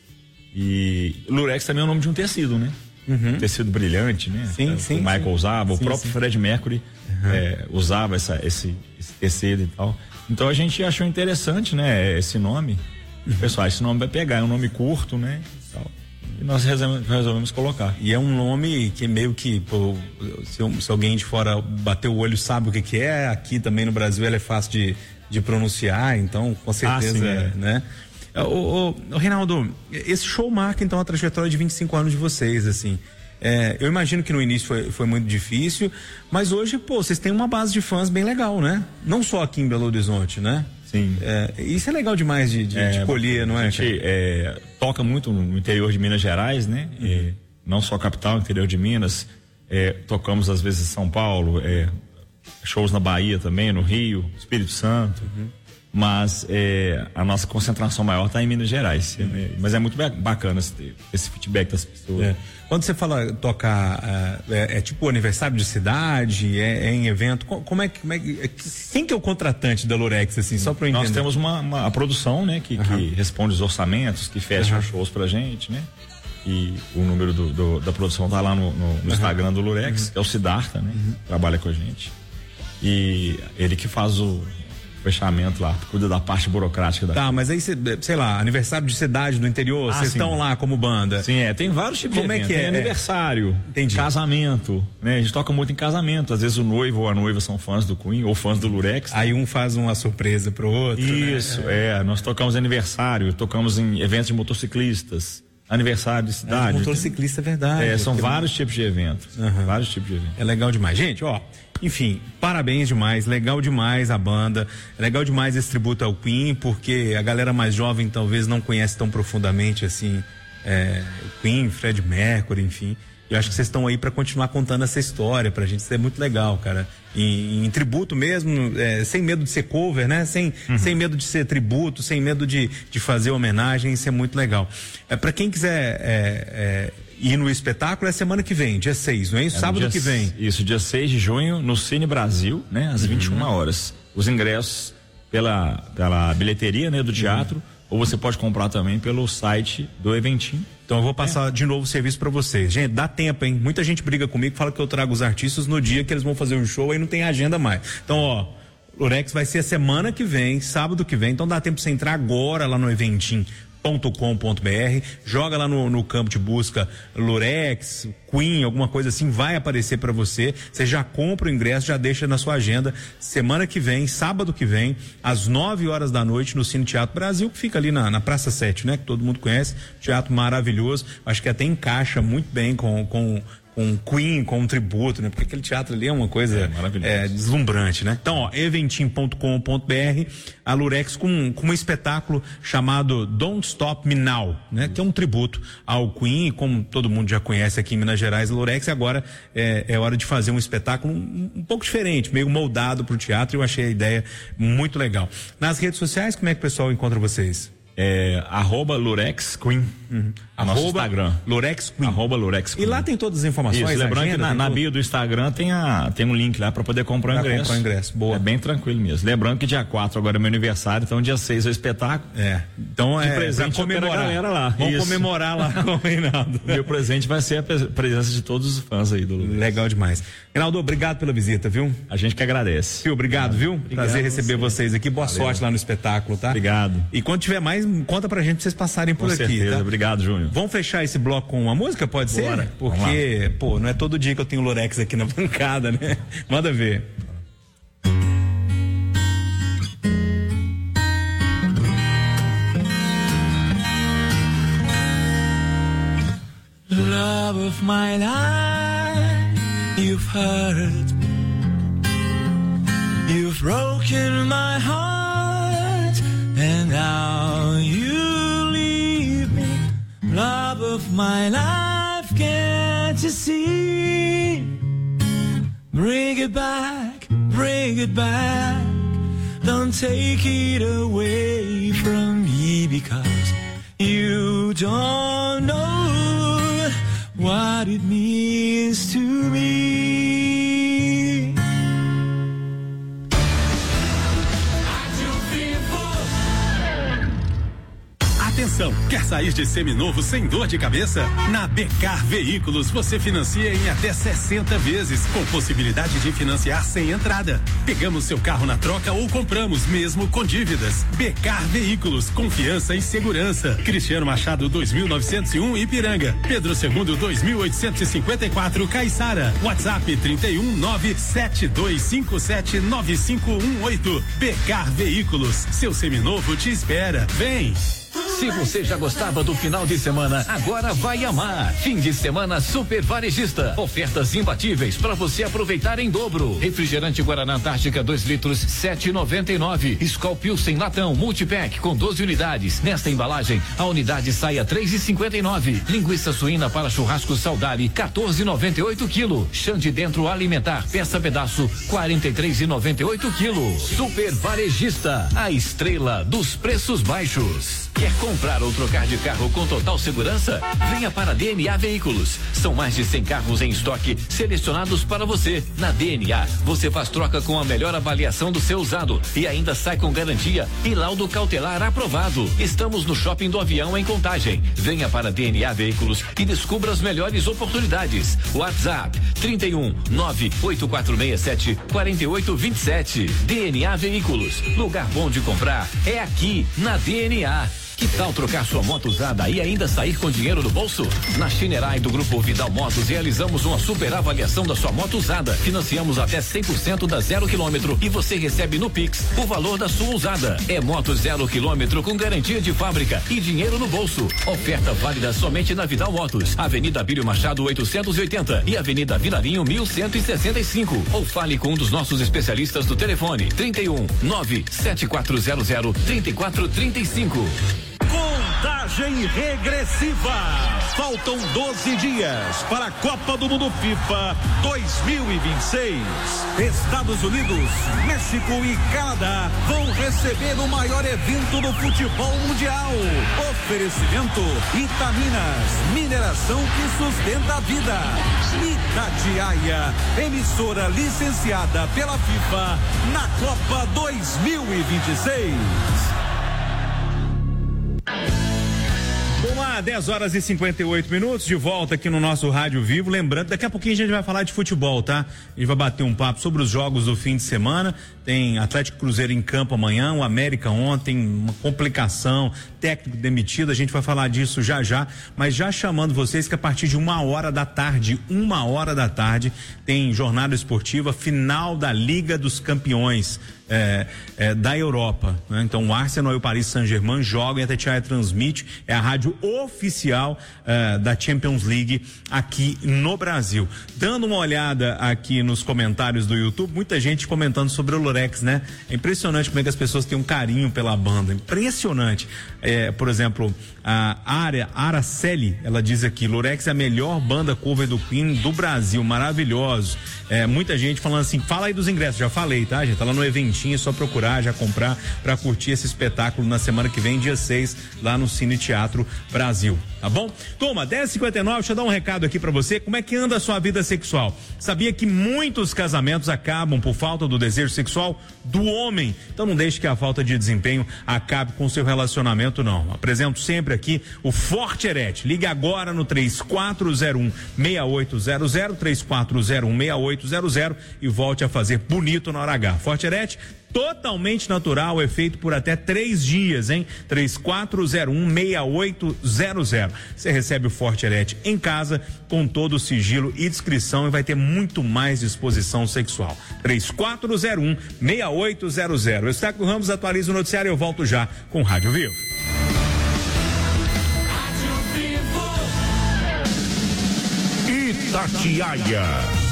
[SPEAKER 14] E Lurex também é o nome de um tecido, né?
[SPEAKER 2] Uhum.
[SPEAKER 14] Um tecido brilhante, né?
[SPEAKER 2] Sim,
[SPEAKER 14] o
[SPEAKER 2] sim.
[SPEAKER 14] Michael
[SPEAKER 2] sim.
[SPEAKER 14] usava,
[SPEAKER 2] sim,
[SPEAKER 14] o próprio
[SPEAKER 2] sim.
[SPEAKER 14] Fred Mercury uhum. é, usava essa, esse, esse tecido e tal. Então a gente achou interessante, né? Esse nome. Uhum. Pessoal, esse nome vai pegar, é um nome curto, né? E, tal. E nós resolvemos, resolvemos colocar.
[SPEAKER 2] E é um nome que meio que, pô, se, se alguém de fora bater o olho sabe o que que é, aqui também no Brasil ele é fácil de, de pronunciar, então com certeza, ah, sim, é. né? O, o, o Reinaldo, esse show marca então a trajetória de vinte e cinco anos de vocês, assim. É, eu imagino que no início foi, foi muito difícil, mas hoje, pô, vocês têm uma base de fãs bem legal, né? Não só aqui em Belo Horizonte, né?
[SPEAKER 14] Sim.
[SPEAKER 2] É, isso é legal demais de, de,
[SPEAKER 14] é,
[SPEAKER 2] de colher, não é?
[SPEAKER 14] A gente é, toca muito no interior de Minas Gerais, né? Uhum. É, não só capital, interior de Minas. É, tocamos às vezes em São Paulo, é, shows na Bahia também, no Rio, Espírito Santo. Uhum. Mas é, a nossa concentração maior está em Minas Gerais. Uhum. É, mas é muito bacana esse, esse feedback das pessoas.
[SPEAKER 2] É. Quando você fala tocar, é, é tipo aniversário de cidade, é, é em evento, como é que, como é que, quem que é o contratante da Lurex, assim, só para eu entender?
[SPEAKER 14] Nós temos uma, uma a produção, né, que, uhum. que responde os orçamentos, que fecha uhum. shows pra gente, né? E o número do, do, da produção tá lá no, no, no uhum. Instagram do Lurex, uhum. que é o Siddhartha, né? Uhum. Trabalha com a gente. E ele que faz o fechamento lá, cuida da parte burocrática da...
[SPEAKER 2] Tá, mas aí, sei lá, aniversário de cidade do interior, vocês ah, estão lá como banda?
[SPEAKER 14] Sim, é, tem vários tipos
[SPEAKER 2] como
[SPEAKER 14] de
[SPEAKER 2] evento. Como é que é?
[SPEAKER 14] Tem aniversário,
[SPEAKER 2] Entendi.
[SPEAKER 14] Casamento, né? A gente toca muito em casamento, às vezes o noivo ou a noiva são fãs do Queen ou fãs do Lurex.
[SPEAKER 2] Aí um faz uma surpresa pro outro,
[SPEAKER 14] Isso, né? é, nós tocamos aniversário, tocamos em eventos de motociclistas, aniversário de cidade.
[SPEAKER 2] É, motociclista é verdade.
[SPEAKER 14] É, são
[SPEAKER 2] é
[SPEAKER 14] vários tipos de eventos, uhum. vários tipos de eventos.
[SPEAKER 2] É legal demais. Gente, ó, enfim, parabéns demais, legal demais a banda, legal demais esse tributo ao Queen, porque a galera mais jovem talvez não conhece tão profundamente assim é, o Queen, Fred Mercury, enfim. Eu acho que vocês estão aí para continuar contando essa história pra gente, isso é muito legal, cara. Em, em tributo mesmo, é, sem medo de ser cover, né? Sem, uhum. sem medo de ser tributo, sem medo de, de fazer homenagem, isso é muito legal. É, para quem quiser é, é, ir no espetáculo, é semana que vem, dia seis, não é isso? É, Sábado
[SPEAKER 14] dia,
[SPEAKER 2] que vem.
[SPEAKER 14] Isso, dia seis de junho, no Cine Brasil, né? Às uhum. vinte e uma horas. Os ingressos pela, pela bilheteria, né? Do teatro, uhum. ou você pode comprar também pelo site do Eventim.
[SPEAKER 2] Então eu vou passar é. de novo o serviço pra vocês. Gente, dá tempo, hein? Muita gente briga comigo, fala que eu trago os artistas no dia que eles vão fazer um show, aí não tem agenda mais. Então, ó, Lurex vai ser a semana que vem, sábado que vem, então dá tempo pra você entrar agora lá no Eventim ponto com ponto br, joga lá no, no campo de busca Lurex, Queen, alguma coisa assim, vai aparecer para você, você já compra o ingresso, já deixa na sua agenda, semana que vem, sábado que vem, às nove horas da noite no Cine Teatro Brasil, que fica ali na, na Praça sete, né, que todo mundo conhece, teatro maravilhoso, acho que até encaixa muito bem com, com com Queen, com um tributo, né? Porque aquele teatro ali é uma coisa é, é, deslumbrante, né? Então, ó, eventim ponto com ponto br, a Lurex com, com um espetáculo chamado Don't Stop Me Now, né? Que é um tributo ao Queen, como todo mundo já conhece aqui em Minas Gerais, a Lurex, agora é, é hora de fazer um espetáculo um, um pouco diferente, meio moldado pro teatro, e eu achei a ideia muito legal. Nas redes sociais, como é que o pessoal encontra vocês?
[SPEAKER 14] É, arroba Lurex Queen.
[SPEAKER 2] Uhum.
[SPEAKER 14] Nosso Instagram.
[SPEAKER 2] Lurex Queen.
[SPEAKER 14] Arroba Lurex Queen.
[SPEAKER 2] E lá tem todas as informações.
[SPEAKER 14] Isso, lembrando
[SPEAKER 2] agenda,
[SPEAKER 14] que na, na bio do Instagram tem, a, tem um link lá para poder comprar o ingresso.
[SPEAKER 2] comprar o ingresso. Boa.
[SPEAKER 14] É bem tranquilo mesmo. Lembrando que dia quatro agora é meu aniversário, então dia seis é o espetáculo.
[SPEAKER 2] É. Então é
[SPEAKER 14] presente
[SPEAKER 2] comemorar
[SPEAKER 14] a galera lá.
[SPEAKER 2] Vamos
[SPEAKER 14] Isso.
[SPEAKER 2] comemorar lá com o Reinaldo.
[SPEAKER 14] Meu presente vai ser a presença de todos os fãs aí do Lurex.
[SPEAKER 2] Legal demais. Reinaldo, obrigado pela visita, viu?
[SPEAKER 14] A gente que agradece.
[SPEAKER 2] Fio, obrigado, viu?
[SPEAKER 14] Obrigado
[SPEAKER 2] Prazer receber
[SPEAKER 14] você.
[SPEAKER 2] vocês aqui. Boa
[SPEAKER 14] Valeu.
[SPEAKER 2] sorte lá no espetáculo, tá?
[SPEAKER 14] Obrigado.
[SPEAKER 2] E quando tiver mais, conta pra gente pra vocês passarem por
[SPEAKER 14] com
[SPEAKER 2] aqui,
[SPEAKER 14] certeza.
[SPEAKER 2] tá?
[SPEAKER 14] Obrigado, Júnior.
[SPEAKER 2] Vamos fechar esse bloco com uma música, pode
[SPEAKER 14] Bora.
[SPEAKER 2] ser? Porque, pô, não é todo dia que eu tenho Lurex aqui na bancada, né? Manda ver.
[SPEAKER 13] Love of my life, you've hurt me. You've broken my heart, and now you leave me. Love of my life, can't you see? Bring it back, bring it back. Don't take it away from me, because you don't know what it means to me.
[SPEAKER 16] Atenção, Quer sair de seminovo sem dor de cabeça? Na Becar Veículos você financia em até sessenta vezes, com possibilidade de financiar sem entrada. Pegamos seu carro na troca ou compramos mesmo com dívidas. Becar Veículos, confiança e segurança. Cristiano Machado dois mil novecentos e um Ipiranga. Pedro segundo dois mil oitocentos e cinquenta e quatro Caiçara. WhatsApp trinta e um nove sete dois cinco sete nove cinco um oito. Becar Veículos, seu seminovo te espera. Vem!
[SPEAKER 4] Se você já gostava do final de semana, agora vai amar. Fim de semana Super Varejista. Ofertas imbatíveis para você aproveitar em dobro. Refrigerante Guaraná Antártica dois litros, sete e noventa e nove. Skol Pilsen Latão Multipack com doze unidades. Nesta embalagem, a unidade sai a três e cinquenta e nove. Linguiça suína para churrasco Saudade, quatorze e noventa e oito quilo. Chã de dentro alimentar, peça pedaço, quarenta e três e noventa e oito quilo. Super Varejista, a estrela dos preços baixos. Quer comprar ou trocar de carro com total segurança? Venha para a D N A Veículos. São mais de cem carros em estoque selecionados para você. Na D N A, você faz troca com a melhor avaliação do seu usado e ainda sai com garantia e laudo cautelar aprovado. Estamos no Shopping do Avião em Contagem. Venha para a D N A Veículos e descubra as melhores oportunidades. WhatsApp trinta e um nove oito quatro seis sete quatro oito dois sete. D N A Veículos. Lugar bom de comprar é aqui na D N A. Que tal trocar sua moto usada e ainda sair com dinheiro no bolso? Na Chinerai do Grupo Vidal Motos realizamos uma super avaliação da sua moto usada. Financiamos até cem por cento da zero quilômetro e você recebe no Pix o valor da sua usada. É moto zero quilômetro com garantia de fábrica e dinheiro no bolso. Oferta válida somente na Vidal Motos, Avenida Bílio Machado oitocentos e oitenta e Avenida Vilarinho mil cento e sessenta e cinco. Ou fale com um dos nossos especialistas do telefone trinta e um nove sete quatro zero zero três quatro três cinco.
[SPEAKER 17] Contagem regressiva. Faltam doze dias para a Copa do Mundo FIFA dois mil e vinte e seis. Estados Unidos, México e Canadá vão receber o maior evento do futebol mundial. Oferecimento Itaminas, mineração que sustenta a vida. Itatiaia, emissora licenciada pela FIFA na Copa dois mil e vinte e seis.
[SPEAKER 2] Vamos lá, dez horas e cinquenta e oito minutos, de volta aqui no nosso Rádio Vivo. Lembrando, daqui a pouquinho a gente vai falar de futebol, tá? A gente vai bater um papo sobre os jogos do fim de semana. Tem Atlético Cruzeiro em campo amanhã, o América ontem, uma complicação, técnico demitido, a gente vai falar disso já já, mas já chamando vocês que a partir de uma hora da tarde, uma hora da tarde, tem jornada esportiva, final da Liga dos Campeões. É, é, da Europa, né? Então o Arsenal e o Paris Saint-Germain jogam e a Tatiaia transmite, é a rádio oficial é, da Champions League aqui no Brasil. Dando uma olhada aqui nos comentários do YouTube, muita gente comentando sobre o Lorex, né? É impressionante como é que as pessoas têm um carinho pela banda, impressionante. É, por exemplo, a Ara, Araceli, ela diz aqui, Lorex é a melhor banda cover do Queen do Brasil, maravilhoso. É, muita gente falando assim, fala aí dos ingressos, já falei, tá, gente? Tá lá no eventinho, é só procurar, já comprar pra curtir esse espetáculo na semana que vem, dia seis, lá no Cine Teatro Brasil, tá bom? Toma, dez e cinquenta e nove, deixa eu dar um recado aqui pra você, como é que anda a sua vida sexual? Sabia que muitos casamentos acabam por falta do desejo sexual do homem? Então não deixe que a falta de desempenho acabe com o seu relacionamento, não. Apresento sempre aqui o Forte Erete. Ligue agora no três quatro zero um, seis oito zero zero, três quatro zero um, seis oito zero zero e volte a fazer bonito na hora H. Forte Erete, totalmente natural, é feito por até três dias, hein? três quatro zero um, seis oito zero zero. Você recebe o Forte Erete em casa com todo o sigilo e descrição e vai ter muito mais disposição sexual. três quatro zero um, seis oito zero zero. Eu Eustáquio Ramos atualiza o noticiário e eu volto já com Rádio Vivo.
[SPEAKER 17] Itatiaia.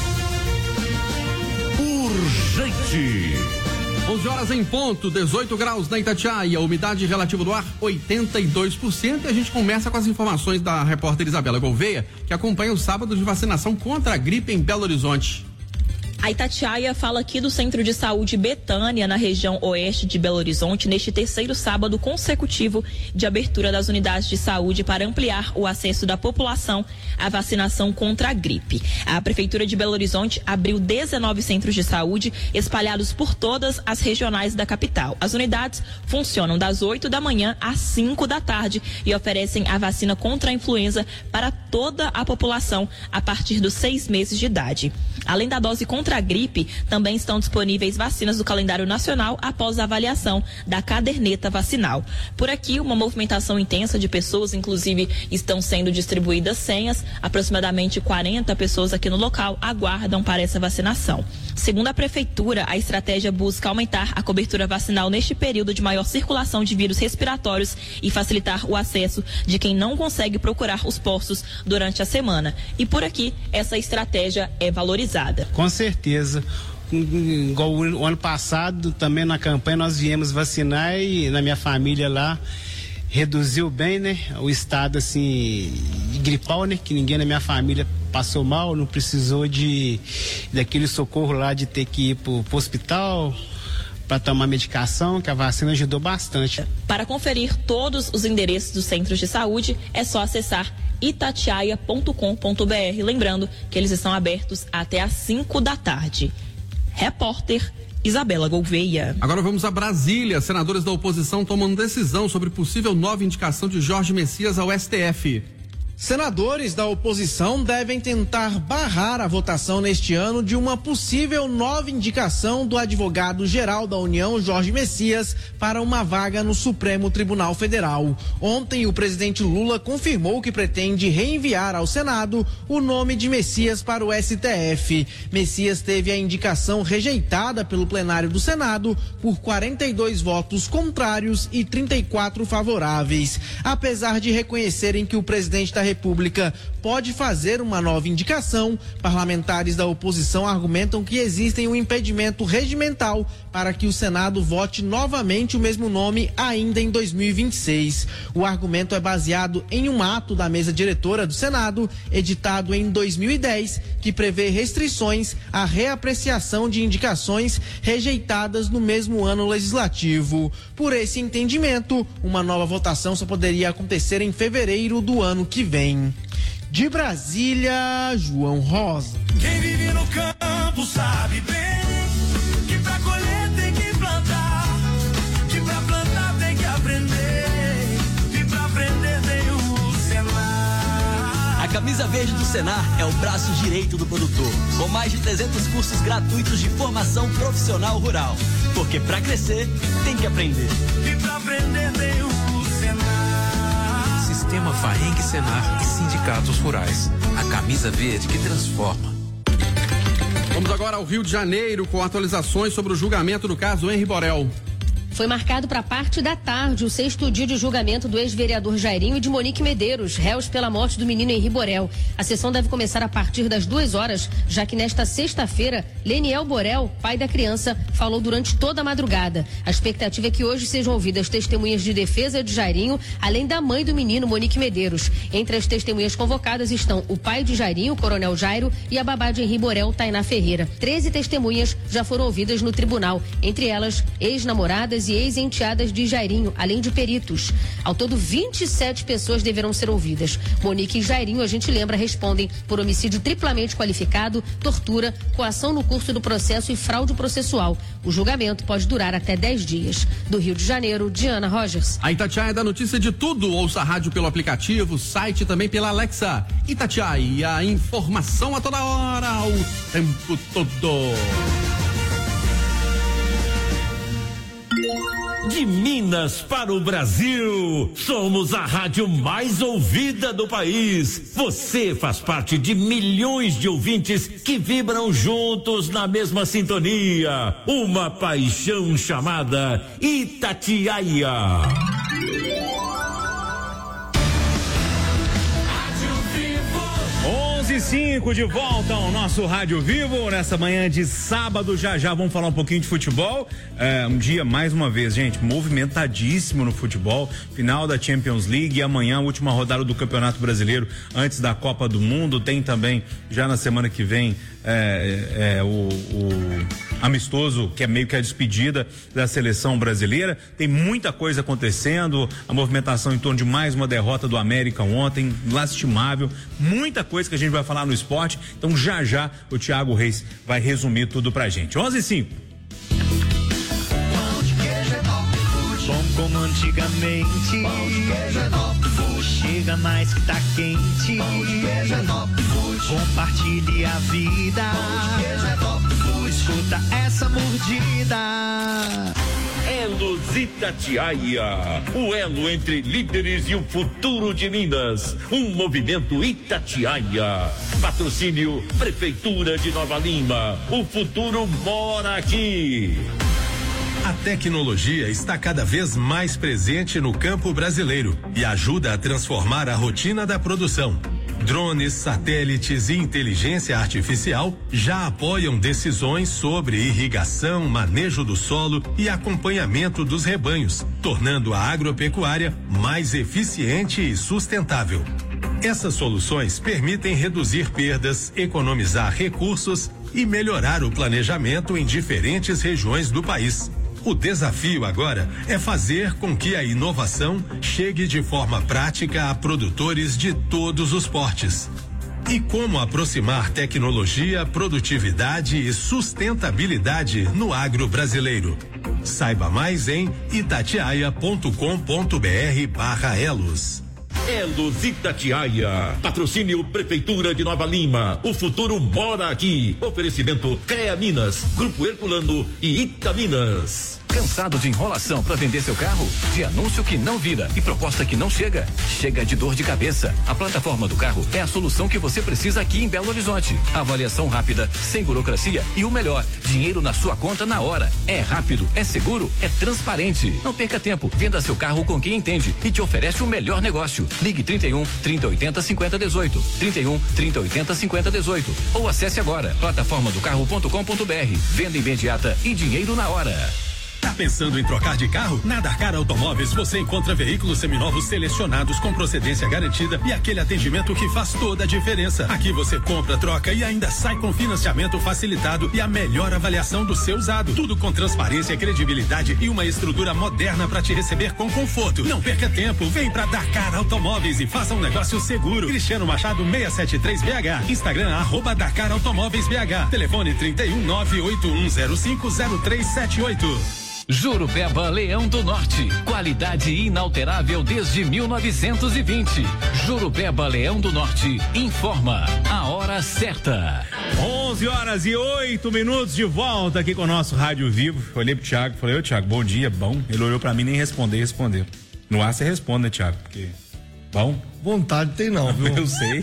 [SPEAKER 17] Urgente.
[SPEAKER 18] onze horas em ponto, dezoito graus na Itatiaia, umidade relativa do ar oitenta e dois por cento e a gente começa com as informações da repórter Isabela Gouveia, que acompanha o sábado de vacinação contra a gripe em Belo Horizonte.
[SPEAKER 19] A Itatiaia fala aqui do Centro de Saúde Betânia, na região oeste de Belo Horizonte, neste terceiro sábado consecutivo de abertura das unidades de saúde para ampliar o acesso da população à vacinação contra a gripe. A Prefeitura de Belo Horizonte abriu dezenove centros de saúde espalhados por todas as regionais da capital. As unidades funcionam das oito da manhã às cinco da tarde e oferecem a vacina contra a influenza para toda a população a partir dos seis meses de idade. Além da dose contra a gripe, também estão disponíveis vacinas do calendário nacional após a avaliação da caderneta vacinal. Por aqui, uma movimentação intensa de pessoas, inclusive estão sendo distribuídas senhas. Aproximadamente quarenta pessoas aqui no local aguardam para essa vacinação. Segundo a Prefeitura, a estratégia busca aumentar a cobertura vacinal neste período de maior circulação de vírus respiratórios e facilitar o acesso de quem não consegue procurar os postos durante a semana. E por aqui, essa estratégia é valorizada.
[SPEAKER 20] Com certeza. Igual o ano passado, também na campanha, nós viemos vacinar e na minha família lá reduziu bem, né? O estado, assim, de gripal, né? Que ninguém na minha família passou mal, não precisou de daquele socorro lá de ter que ir pro, pro hospital para tomar medicação, que a vacina ajudou bastante.
[SPEAKER 19] Para conferir todos os endereços dos centros de saúde, é só acessar itatiaia ponto com ponto br. Lembrando que eles estão abertos até às cinco da tarde. Repórter Isabela Gouveia.
[SPEAKER 18] Agora vamos a Brasília. Senadores da oposição tomam decisão sobre possível nova indicação de Jorge Messias ao S T F.
[SPEAKER 21] Senadores da oposição devem tentar barrar a votação neste ano de uma possível nova indicação do advogado-geral da União, Jorge Messias, para uma vaga no Supremo Tribunal Federal. Ontem, o presidente Lula confirmou que pretende reenviar ao Senado o nome de Messias para o S T F. Messias teve a indicação rejeitada pelo plenário do Senado por quarenta e dois votos contrários e trinta e quatro favoráveis. Apesar de reconhecerem que o presidente da República pode fazer uma nova indicação, parlamentares da oposição argumentam que existem um impedimento regimental para que o Senado vote novamente o mesmo nome ainda em dois mil e vinte e seis. O argumento é baseado em um ato da mesa diretora do Senado, editado em dois mil e dez, que prevê restrições à reapreciação de indicações rejeitadas no mesmo ano legislativo. Por esse entendimento, uma nova votação só poderia acontecer em fevereiro do ano que vem. De Brasília, João Rosa.
[SPEAKER 5] Quem vive no campo sabe bem que pra colher tem que plantar, que pra plantar tem que aprender, e pra aprender tem o Senar.
[SPEAKER 22] A camisa verde do Senar é o braço direito do produtor, com mais de trezentos cursos gratuitos de formação profissional rural. Porque pra crescer, tem que aprender.
[SPEAKER 5] E pra aprender tem o
[SPEAKER 23] Sistema Faeng, Senar e sindicatos rurais. A camisa verde que transforma.
[SPEAKER 18] Vamos agora ao Rio de Janeiro com atualizações sobre o julgamento do caso Henri Borel.
[SPEAKER 24] Foi marcado para a parte da tarde o sexto dia de julgamento do ex-vereador Jairinho e de Monique Medeiros, réus pela morte do menino Henri Borel. A sessão deve começar a partir das duas horas, já que nesta sexta-feira, Leniel Borel, pai da criança, falou durante toda a madrugada. A expectativa é que hoje sejam ouvidas testemunhas de defesa de Jairinho, além da mãe do menino, Monique Medeiros. Entre as testemunhas convocadas estão o pai de Jairinho, o Coronel Jairo, e a babá de Henri Borel, Tainá Ferreira. Treze testemunhas já foram ouvidas no tribunal, entre elas ex-namoradas e ex-enteadas de Jairinho, além de peritos. Ao todo, vinte e sete pessoas deverão ser ouvidas. Monique e Jairinho, a gente lembra, respondem por homicídio triplamente qualificado, tortura, coação no curso do processo e fraude processual. O julgamento pode durar até dez dias. Do Rio de Janeiro, Diana Rogers.
[SPEAKER 18] A Itatiaia dá notícia de tudo. Ouça a rádio pelo aplicativo, site também pela Alexa. Itatiaia, a informação a toda hora, o tempo todo.
[SPEAKER 17] De Minas para o Brasil, somos a rádio mais ouvida do país. Você faz parte de milhões de ouvintes que vibram juntos na mesma sintonia. Uma paixão chamada Itatiaia.
[SPEAKER 2] onze e cinco de volta ao nosso Rádio Vivo, nessa manhã de sábado. Já já vamos falar um pouquinho de futebol. É, um dia, mais uma vez, gente, movimentadíssimo no futebol. Final da Champions League e amanhã, a última rodada do Campeonato Brasileiro antes da Copa do Mundo. Tem também, já na semana que vem, é, é, o, o amistoso, que é meio que a despedida da seleção brasileira. Tem muita coisa acontecendo, a movimentação em torno de mais uma derrota do América ontem, lastimável, muita coisa que a gente vai falar no esporte. Então já já o Thiago Reis vai resumir tudo pra gente. onze e cinco.
[SPEAKER 5] Bom como antigamente, chega mais que tá quente. Compartilhe a vida, escuta essa mordida.
[SPEAKER 17] Elos Itatiaia, o elo entre líderes e o futuro de Minas. Um movimento Itatiaia. Patrocínio Prefeitura de Nova Lima. O futuro mora aqui.
[SPEAKER 16] A tecnologia está cada vez mais presente no campo brasileiro e ajuda a transformar a rotina da produção. Drones, satélites e inteligência artificial já apoiam decisões sobre irrigação, manejo do solo e acompanhamento dos rebanhos, tornando a agropecuária mais eficiente e sustentável. Essas soluções permitem reduzir perdas, economizar recursos e melhorar o planejamento em diferentes regiões do país. O desafio agora é fazer com que a inovação chegue de forma prática a produtores de todos os portes. E como aproximar tecnologia, produtividade e sustentabilidade no agro brasileiro. Saiba mais em itatiaia ponto com ponto br barra elos.
[SPEAKER 17] Elos Itatiaia. Patrocínio Prefeitura de Nova Lima. O futuro mora aqui. Oferecimento CREA Minas, Grupo Herculano e Itaminas.
[SPEAKER 4] Cansado de enrolação para vender seu carro? De anúncio que não vira e proposta que não chega? Chega de dor de cabeça. A plataforma do carro é a solução que você precisa aqui em Belo Horizonte. Avaliação rápida, sem burocracia e o melhor, dinheiro na sua conta na hora. É rápido, é seguro, é transparente. Não perca tempo, venda seu carro com quem entende e te oferece o melhor negócio. Ligue trinta e um, trinta, oitenta, cinquenta, dezoito. trinta e um, trinta, oitenta, cinquenta, dezoito. Ou acesse agora plataforma do carro ponto com ponto br. Venda imediata e dinheiro na hora.
[SPEAKER 16] Tá pensando em trocar de carro? Na Dakar Automóveis você encontra veículos seminovos selecionados com procedência garantida e aquele atendimento que faz toda a diferença. Aqui você compra, troca e ainda sai com financiamento facilitado e a melhor avaliação do seu usado. Tudo com transparência, credibilidade e uma estrutura moderna para te receber com conforto. Não perca tempo, vem pra Dakar Automóveis e faça um negócio seguro. Cristiano Machado seiscentos e setenta e três B H. Instagram arroba Dakar Automóveis B H. Telefone trinta e um, nove oito um zero cinco zero três sete oito.
[SPEAKER 4] Jurupeba Leão do Norte, qualidade inalterável desde mil novecentos e vinte. Jurupeba Leão do Norte informa a hora certa.
[SPEAKER 2] onze horas e oito minutos de volta aqui com o nosso Rádio Vivo. Olhei pro Thiago, falei: ô Thiago, bom dia, bom. Ele olhou pra mim, nem respondeu, respondeu. No ar você responde, né, Thiago? Porque bom?
[SPEAKER 1] Vontade tem não, viu?
[SPEAKER 2] Eu sei.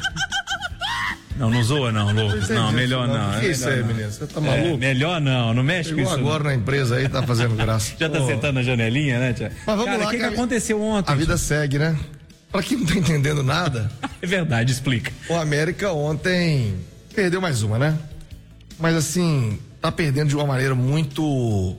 [SPEAKER 2] Não, não zoa não, Lucas. Não, melhor não.
[SPEAKER 1] O que é isso aí, menino? Você tá maluco?
[SPEAKER 2] É, melhor não, não mexe
[SPEAKER 1] Chegou
[SPEAKER 2] com isso.
[SPEAKER 1] agora
[SPEAKER 2] não.
[SPEAKER 1] Na empresa aí, tá fazendo graça.
[SPEAKER 2] Já tá oh. sentando na janelinha, né, Tia?
[SPEAKER 1] Mas vamos
[SPEAKER 2] Cara,
[SPEAKER 1] lá.
[SPEAKER 2] O que, que
[SPEAKER 1] a
[SPEAKER 2] aconteceu ontem?
[SPEAKER 1] A vida segue, né? Pra quem não tá entendendo nada.
[SPEAKER 2] É verdade, explica.
[SPEAKER 1] O América ontem perdeu mais uma, né? Mas assim, tá perdendo de uma maneira muito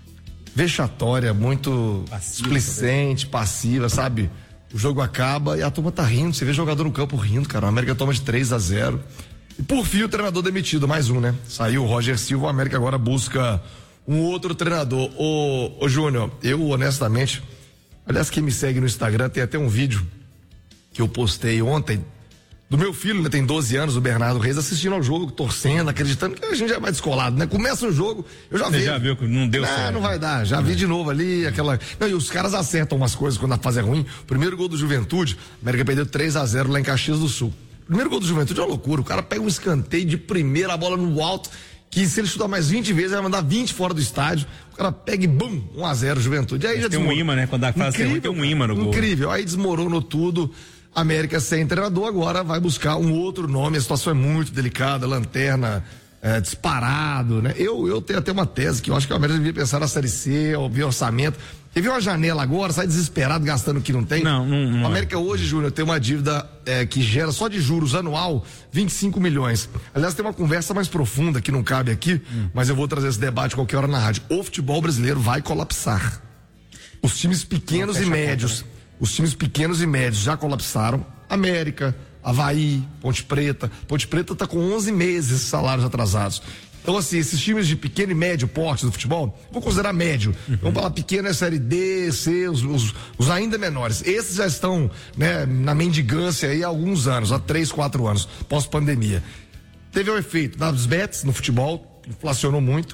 [SPEAKER 1] vexatória, muito passiva, displicente, passiva, sabe? O jogo acaba e a turma tá rindo. Você vê jogador no campo rindo, cara. O América toma de três a zero. E por fim o treinador demitido, mais um, né? Saiu o Roger Silva, o América agora busca um outro treinador. Ô, ô Júnior, eu honestamente, aliás, quem me segue no Instagram tem até um vídeo que eu postei ontem do meu filho, né? Tem doze anos, o Bernardo Reis, assistindo ao jogo, torcendo, acreditando que a gente já é mais descolado, né? Começa o jogo, eu já vi.
[SPEAKER 2] Você já viu que não deu
[SPEAKER 1] não,
[SPEAKER 2] certo.
[SPEAKER 1] Não vai dar, já vi de novo ali, aquela... Não, e os caras acertam umas coisas quando a fase é ruim. Primeiro gol do Juventude, a América perdeu três a zero lá em Caxias do Sul. Primeiro gol do Juventude é uma loucura, o cara pega um escanteio de primeira, a bola no alto, que se ele chutar mais vinte vezes, vai mandar vinte fora do estádio, o cara pega e bum, um a zero Juventude. Aí já
[SPEAKER 2] tem um imã, né? Quando a fase é ruim, tem um imã no gol.
[SPEAKER 1] Incrível, aí desmoronou tudo. América sem treinador, agora vai buscar um outro nome, a situação é muito delicada, Lanterna é, disparado, né? Eu, eu tenho até uma tese que eu acho que o América devia pensar na Série C, ouvir orçamento, Teve uma janela agora, sai desesperado gastando o que não tem.
[SPEAKER 2] Não, não, não
[SPEAKER 1] O América hoje, Júnior, tem uma dívida é, que gera só de juros anual vinte e cinco milhões. Aliás, tem uma conversa mais profunda que não cabe aqui, hum. mas eu vou trazer esse debate qualquer hora na rádio. O futebol brasileiro vai colapsar. Os times pequenos e médios, conta, né? os times pequenos e médios já colapsaram. América, Avaí, Ponte Preta. Ponte Preta tá com onze meses de salários atrasados. Então, assim, esses times de pequeno e médio porte do futebol, vou considerar médio. Uhum. Vamos falar pequeno é série D, C, os, os, os ainda menores. Esses já estão, né, na mendigância aí há alguns anos, há três, quatro anos, pós-pandemia. Teve o efeito das bets no futebol, inflacionou muito.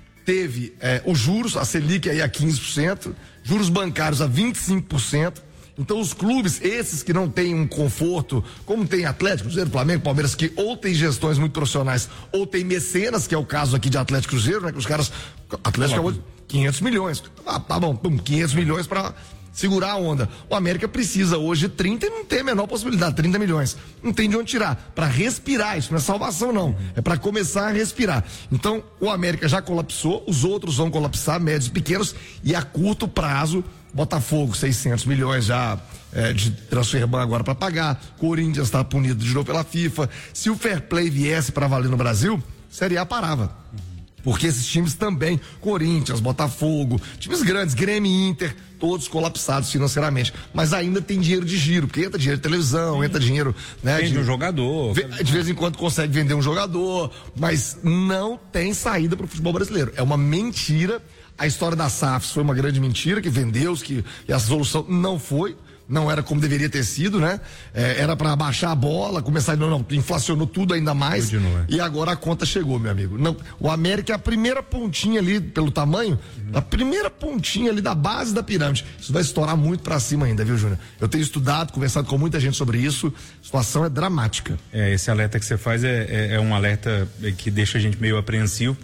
[SPEAKER 1] Teve é, os juros, a Selic aí a quinze por cento, juros bancários a vinte e cinco por cento. Então os clubes, esses que não têm um conforto, como tem Atlético, Cruzeiro, Flamengo, Palmeiras, que ou tem gestões muito profissionais, ou tem mecenas, que é o caso aqui de Atlético e Cruzeiro, né? Que os caras, Atlético acabou de quinhentos milhões. Ah, tá bom, pum, quinhentos milhões para segurar a onda. O América precisa hoje de trinta e não tem a menor possibilidade, trinta milhões. Não tem de onde tirar. Para respirar, isso não é salvação não, é para começar a respirar. Então, o América já colapsou, os outros vão colapsar, médios e pequenos, e a curto prazo, Botafogo, seiscentos milhões já é, de transfer ban agora para pagar. Corinthians está punido de novo pela FIFA. Se o fair play viesse para valer no Brasil, Série A parava. Porque esses times também, Corinthians, Botafogo, times grandes, Grêmio e Inter, todos colapsados financeiramente. Mas ainda tem dinheiro de giro, porque entra dinheiro de televisão, Sim. entra dinheiro, né?
[SPEAKER 2] Vende
[SPEAKER 1] de
[SPEAKER 2] um jogador.
[SPEAKER 1] De vez em quando consegue vender um jogador, mas não tem saída para o futebol brasileiro. É uma mentira. A história da S A F foi uma grande mentira, que vendeu, que e a solução não foi, não era como deveria ter sido, né? É, era para baixar a bola, começar, não, não, inflacionou tudo ainda mais. Continua. E agora a conta chegou, meu amigo. Não, o América é a primeira pontinha ali, pelo tamanho, uhum. a primeira pontinha ali da base da pirâmide. Isso vai estourar muito para cima ainda, viu, Júnior? Eu tenho estudado, conversado com muita gente sobre isso, a situação é dramática.
[SPEAKER 2] É, esse alerta que você faz é, é, é um alerta que deixa a gente meio apreensivo.